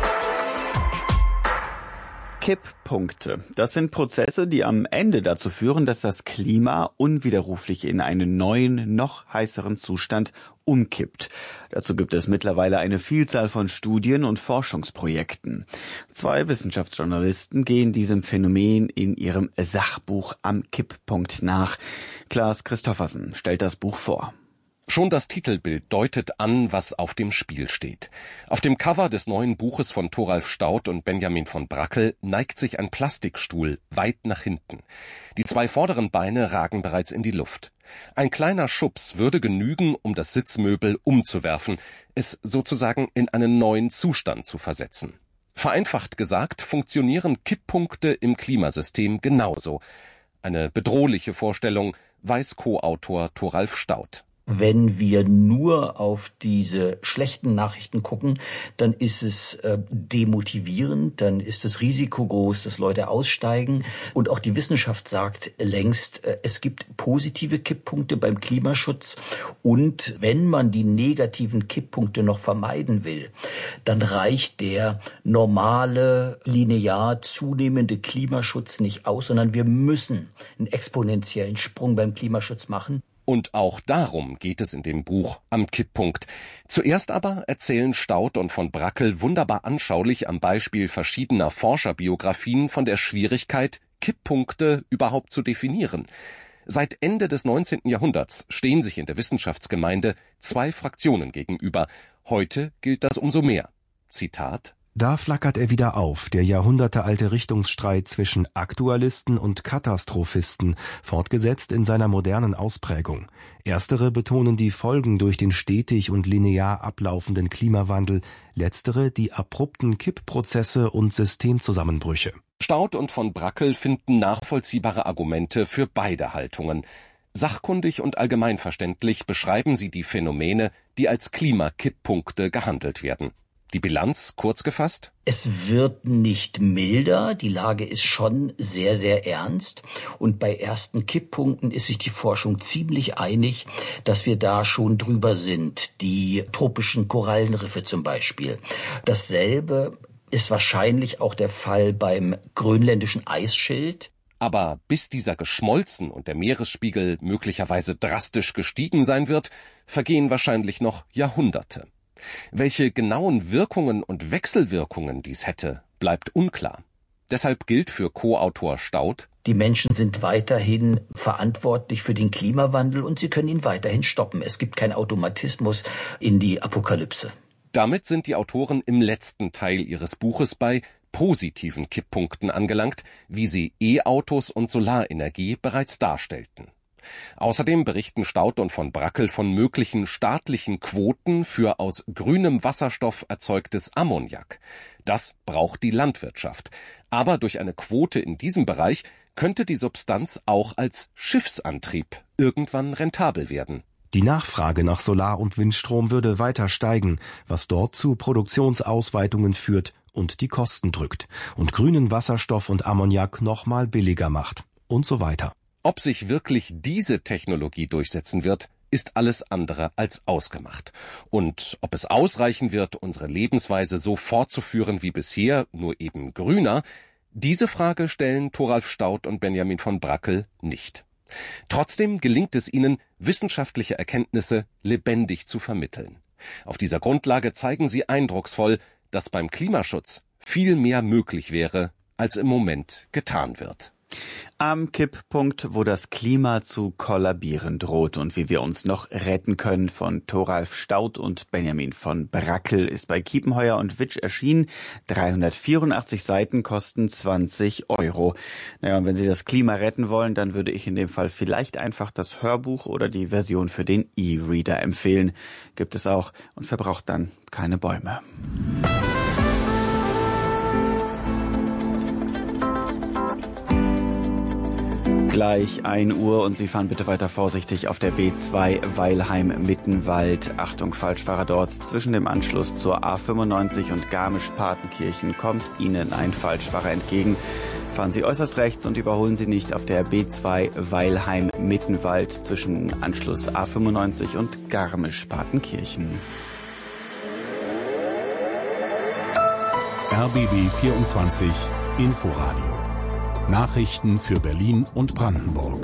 Kipppunkte. Das sind Prozesse, die am Ende dazu führen, dass das Klima unwiderruflich in einen neuen, noch heißeren Zustand umkippt. Dazu gibt es mittlerweile eine Vielzahl von Studien und Forschungsprojekten. Zwei Wissenschaftsjournalisten gehen diesem Phänomen in ihrem Sachbuch Am Kipppunkt nach. Klaas Christoffersen stellt das Buch vor. Schon das Titelbild deutet an, was auf dem Spiel steht. Auf dem Cover des neuen Buches von Thoralf Staudt und Benjamin von Brackel neigt sich ein Plastikstuhl weit nach hinten. Die zwei vorderen Beine ragen bereits in die Luft. Ein kleiner Schubs würde genügen, um das Sitzmöbel umzuwerfen, es sozusagen in einen neuen Zustand zu versetzen. Vereinfacht gesagt funktionieren Kipppunkte im Klimasystem genauso. Eine bedrohliche Vorstellung, weiß Co-Autor Thoralf Staudt. Wenn wir nur auf diese schlechten Nachrichten gucken, dann ist es äh, demotivierend, dann ist das Risiko groß, dass Leute aussteigen. Und auch die Wissenschaft sagt längst, äh, es gibt positive Kipppunkte beim Klimaschutz. Und wenn man die negativen Kipppunkte noch vermeiden will, dann reicht der normale, linear zunehmende Klimaschutz nicht aus, sondern wir müssen einen exponentiellen Sprung beim Klimaschutz machen. Und auch darum geht es in dem Buch Am Kipppunkt. Zuerst aber erzählen Staudt und von Brackel wunderbar anschaulich am Beispiel verschiedener Forscherbiografien von der Schwierigkeit, Kipppunkte überhaupt zu definieren. Seit Ende des neunzehnten Jahrhunderts stehen sich in der Wissenschaftsgemeinde zwei Fraktionen gegenüber. Heute gilt das umso mehr. Zitat: Da flackert er wieder auf, der jahrhundertealte Richtungsstreit zwischen Aktualisten und Katastrophisten, fortgesetzt in seiner modernen Ausprägung. Erstere betonen die Folgen durch den stetig und linear ablaufenden Klimawandel, letztere die abrupten Kippprozesse und Systemzusammenbrüche. Staudt und von Brackel finden nachvollziehbare Argumente für beide Haltungen. Sachkundig und allgemeinverständlich beschreiben sie die Phänomene, die als Klimakipppunkte gehandelt werden. Die Bilanz, kurz gefasst? Es wird nicht milder, die Lage ist schon sehr, sehr ernst. Und bei ersten Kipppunkten ist sich die Forschung ziemlich einig, dass wir da schon drüber sind. Die tropischen Korallenriffe zum Beispiel. Dasselbe ist wahrscheinlich auch der Fall beim grönländischen Eisschild. Aber bis dieser geschmolzen und der Meeresspiegel möglicherweise drastisch gestiegen sein wird, vergehen wahrscheinlich noch Jahrhunderte. Welche genauen Wirkungen und Wechselwirkungen dies hätte, bleibt unklar. Deshalb gilt für Co-Autor Staudt: Die Menschen sind weiterhin verantwortlich für den Klimawandel und sie können ihn weiterhin stoppen. Es gibt keinen Automatismus in die Apokalypse. Damit sind die Autoren im letzten Teil ihres Buches bei positiven Kipppunkten angelangt, wie sie E-Autos und Solarenergie bereits darstellten. Außerdem berichten Staudt und von Brackel von möglichen staatlichen Quoten für aus grünem Wasserstoff erzeugtes Ammoniak. Das braucht die Landwirtschaft. Aber durch eine Quote in diesem Bereich könnte die Substanz auch als Schiffsantrieb irgendwann rentabel werden. Die Nachfrage nach Solar- und Windstrom würde weiter steigen, was dort zu Produktionsausweitungen führt und die Kosten drückt und grünen Wasserstoff und Ammoniak nochmal billiger macht und so weiter. Ob sich wirklich diese Technologie durchsetzen wird, ist alles andere als ausgemacht. Und ob es ausreichen wird, unsere Lebensweise so fortzuführen wie bisher, nur eben grüner, diese Frage stellen Thoralf Staudt und Benjamin von Brackel nicht. Trotzdem gelingt es ihnen, wissenschaftliche Erkenntnisse lebendig zu vermitteln. Auf dieser Grundlage zeigen sie eindrucksvoll, dass beim Klimaschutz viel mehr möglich wäre, als im Moment getan wird. Am Kipppunkt, wo das Klima zu kollabieren droht und wie wir uns noch retten können, von Thoralf Staudt und Benjamin von Brackel, ist bei Kiepenheuer und Witsch erschienen. dreihundertvierundachtzig Seiten kosten zwanzig Euro. Naja, und wenn Sie das Klima retten wollen, dann würde ich in dem Fall vielleicht einfach das Hörbuch oder die Version für den E-Reader empfehlen. Gibt es auch und verbraucht dann keine Bäume. Gleich ein Uhr und Sie fahren bitte weiter vorsichtig auf der B zwei Weilheim-Mittenwald. Achtung, Falschfahrer dort. Zwischen dem Anschluss zur A fünfundneunzig und Garmisch-Partenkirchen kommt Ihnen ein Falschfahrer entgegen. Fahren Sie äußerst rechts und überholen Sie nicht auf der B zwei Weilheim-Mittenwald zwischen Anschluss A fünfundneunzig und Garmisch-Partenkirchen. R B B vierundzwanzig Inforadio. Nachrichten für Berlin und Brandenburg.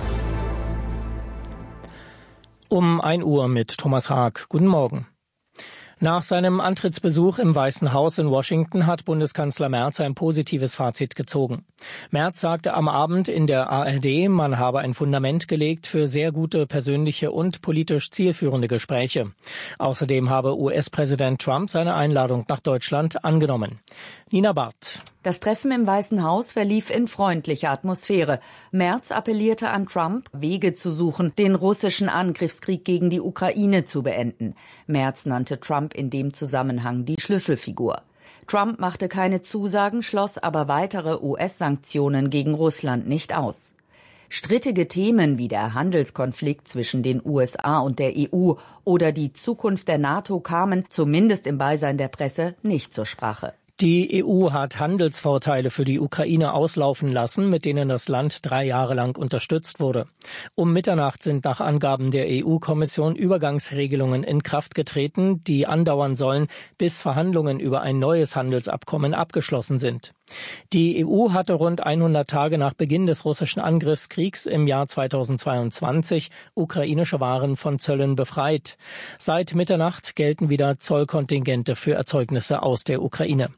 Um ein Uhr mit Thomas Haag. Guten Morgen. Nach seinem Antrittsbesuch im Weißen Haus in Washington hat Bundeskanzler Merz ein positives Fazit gezogen. Merz sagte am Abend in der A R D, man habe ein Fundament gelegt für sehr gute persönliche und politisch zielführende Gespräche. Außerdem habe U S-Präsident Trump seine Einladung nach Deutschland angenommen. Nina Barth. Das Treffen im Weißen Haus verlief in freundlicher Atmosphäre. Merz appellierte an Trump, Wege zu suchen, den russischen Angriffskrieg gegen die Ukraine zu beenden. Merz nannte Trump in dem Zusammenhang die Schlüsselfigur. Trump machte keine Zusagen, schloss aber weitere U S-Sanktionen gegen Russland nicht aus. Strittige Themen wie der Handelskonflikt zwischen den U S A und der E U oder die Zukunft der NATO kamen, zumindest im Beisein der Presse, nicht zur Sprache. Die E U hat Handelsvorteile für die Ukraine auslaufen lassen, mit denen das Land drei Jahre lang unterstützt wurde. Um Mitternacht sind nach Angaben der E U-Kommission Übergangsregelungen in Kraft getreten, die andauern sollen, bis Verhandlungen über ein neues Handelsabkommen abgeschlossen sind. Die E U hatte rund hundert Tage nach Beginn des russischen Angriffskriegs im Jahr zweitausendzweiundzwanzig ukrainische Waren von Zöllen befreit. Seit Mitternacht gelten wieder Zollkontingente für Erzeugnisse aus der Ukraine.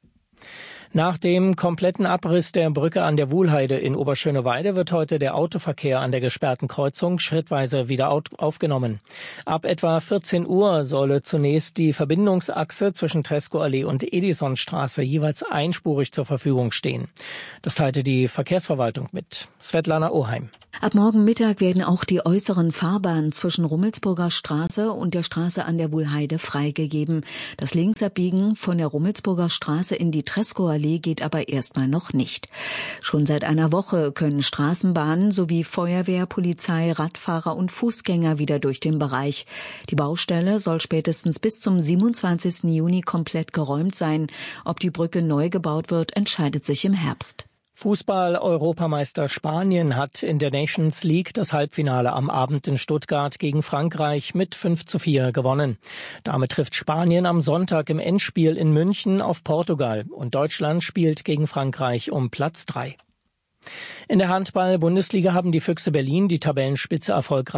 Nach dem kompletten Abriss der Brücke an der Wuhlheide in Oberschöneweide wird heute der Autoverkehr an der gesperrten Kreuzung schrittweise wieder aufgenommen. Ab etwa vierzehn Uhr solle zunächst die Verbindungsachse zwischen Treskoallee und Edisonstraße jeweils einspurig zur Verfügung stehen. Das teilte die Verkehrsverwaltung mit. Svetlana Oheim. Ab morgen Mittag werden auch die äußeren Fahrbahnen zwischen Rummelsburger Straße und der Straße an der Wuhlheide freigegeben. Das Linksabbiegen von der Rummelsburger Straße in die Treskoallee geht aber erstmal noch nicht. Schon seit einer Woche können Straßenbahnen sowie Feuerwehr, Polizei, Radfahrer und Fußgänger wieder durch den Bereich. Die Baustelle soll spätestens bis zum siebenundzwanzigsten Juni komplett geräumt sein. Ob die Brücke neu gebaut wird, entscheidet sich im Herbst. Fußball-Europameister Spanien hat in der Nations League das Halbfinale am Abend in Stuttgart gegen Frankreich mit fünf zu vier gewonnen. Damit trifft Spanien am Sonntag im Endspiel in München auf Portugal und Deutschland spielt gegen Frankreich um Platz drei. In der Handball-Bundesliga haben die Füchse Berlin die Tabellenspitze erfolgreich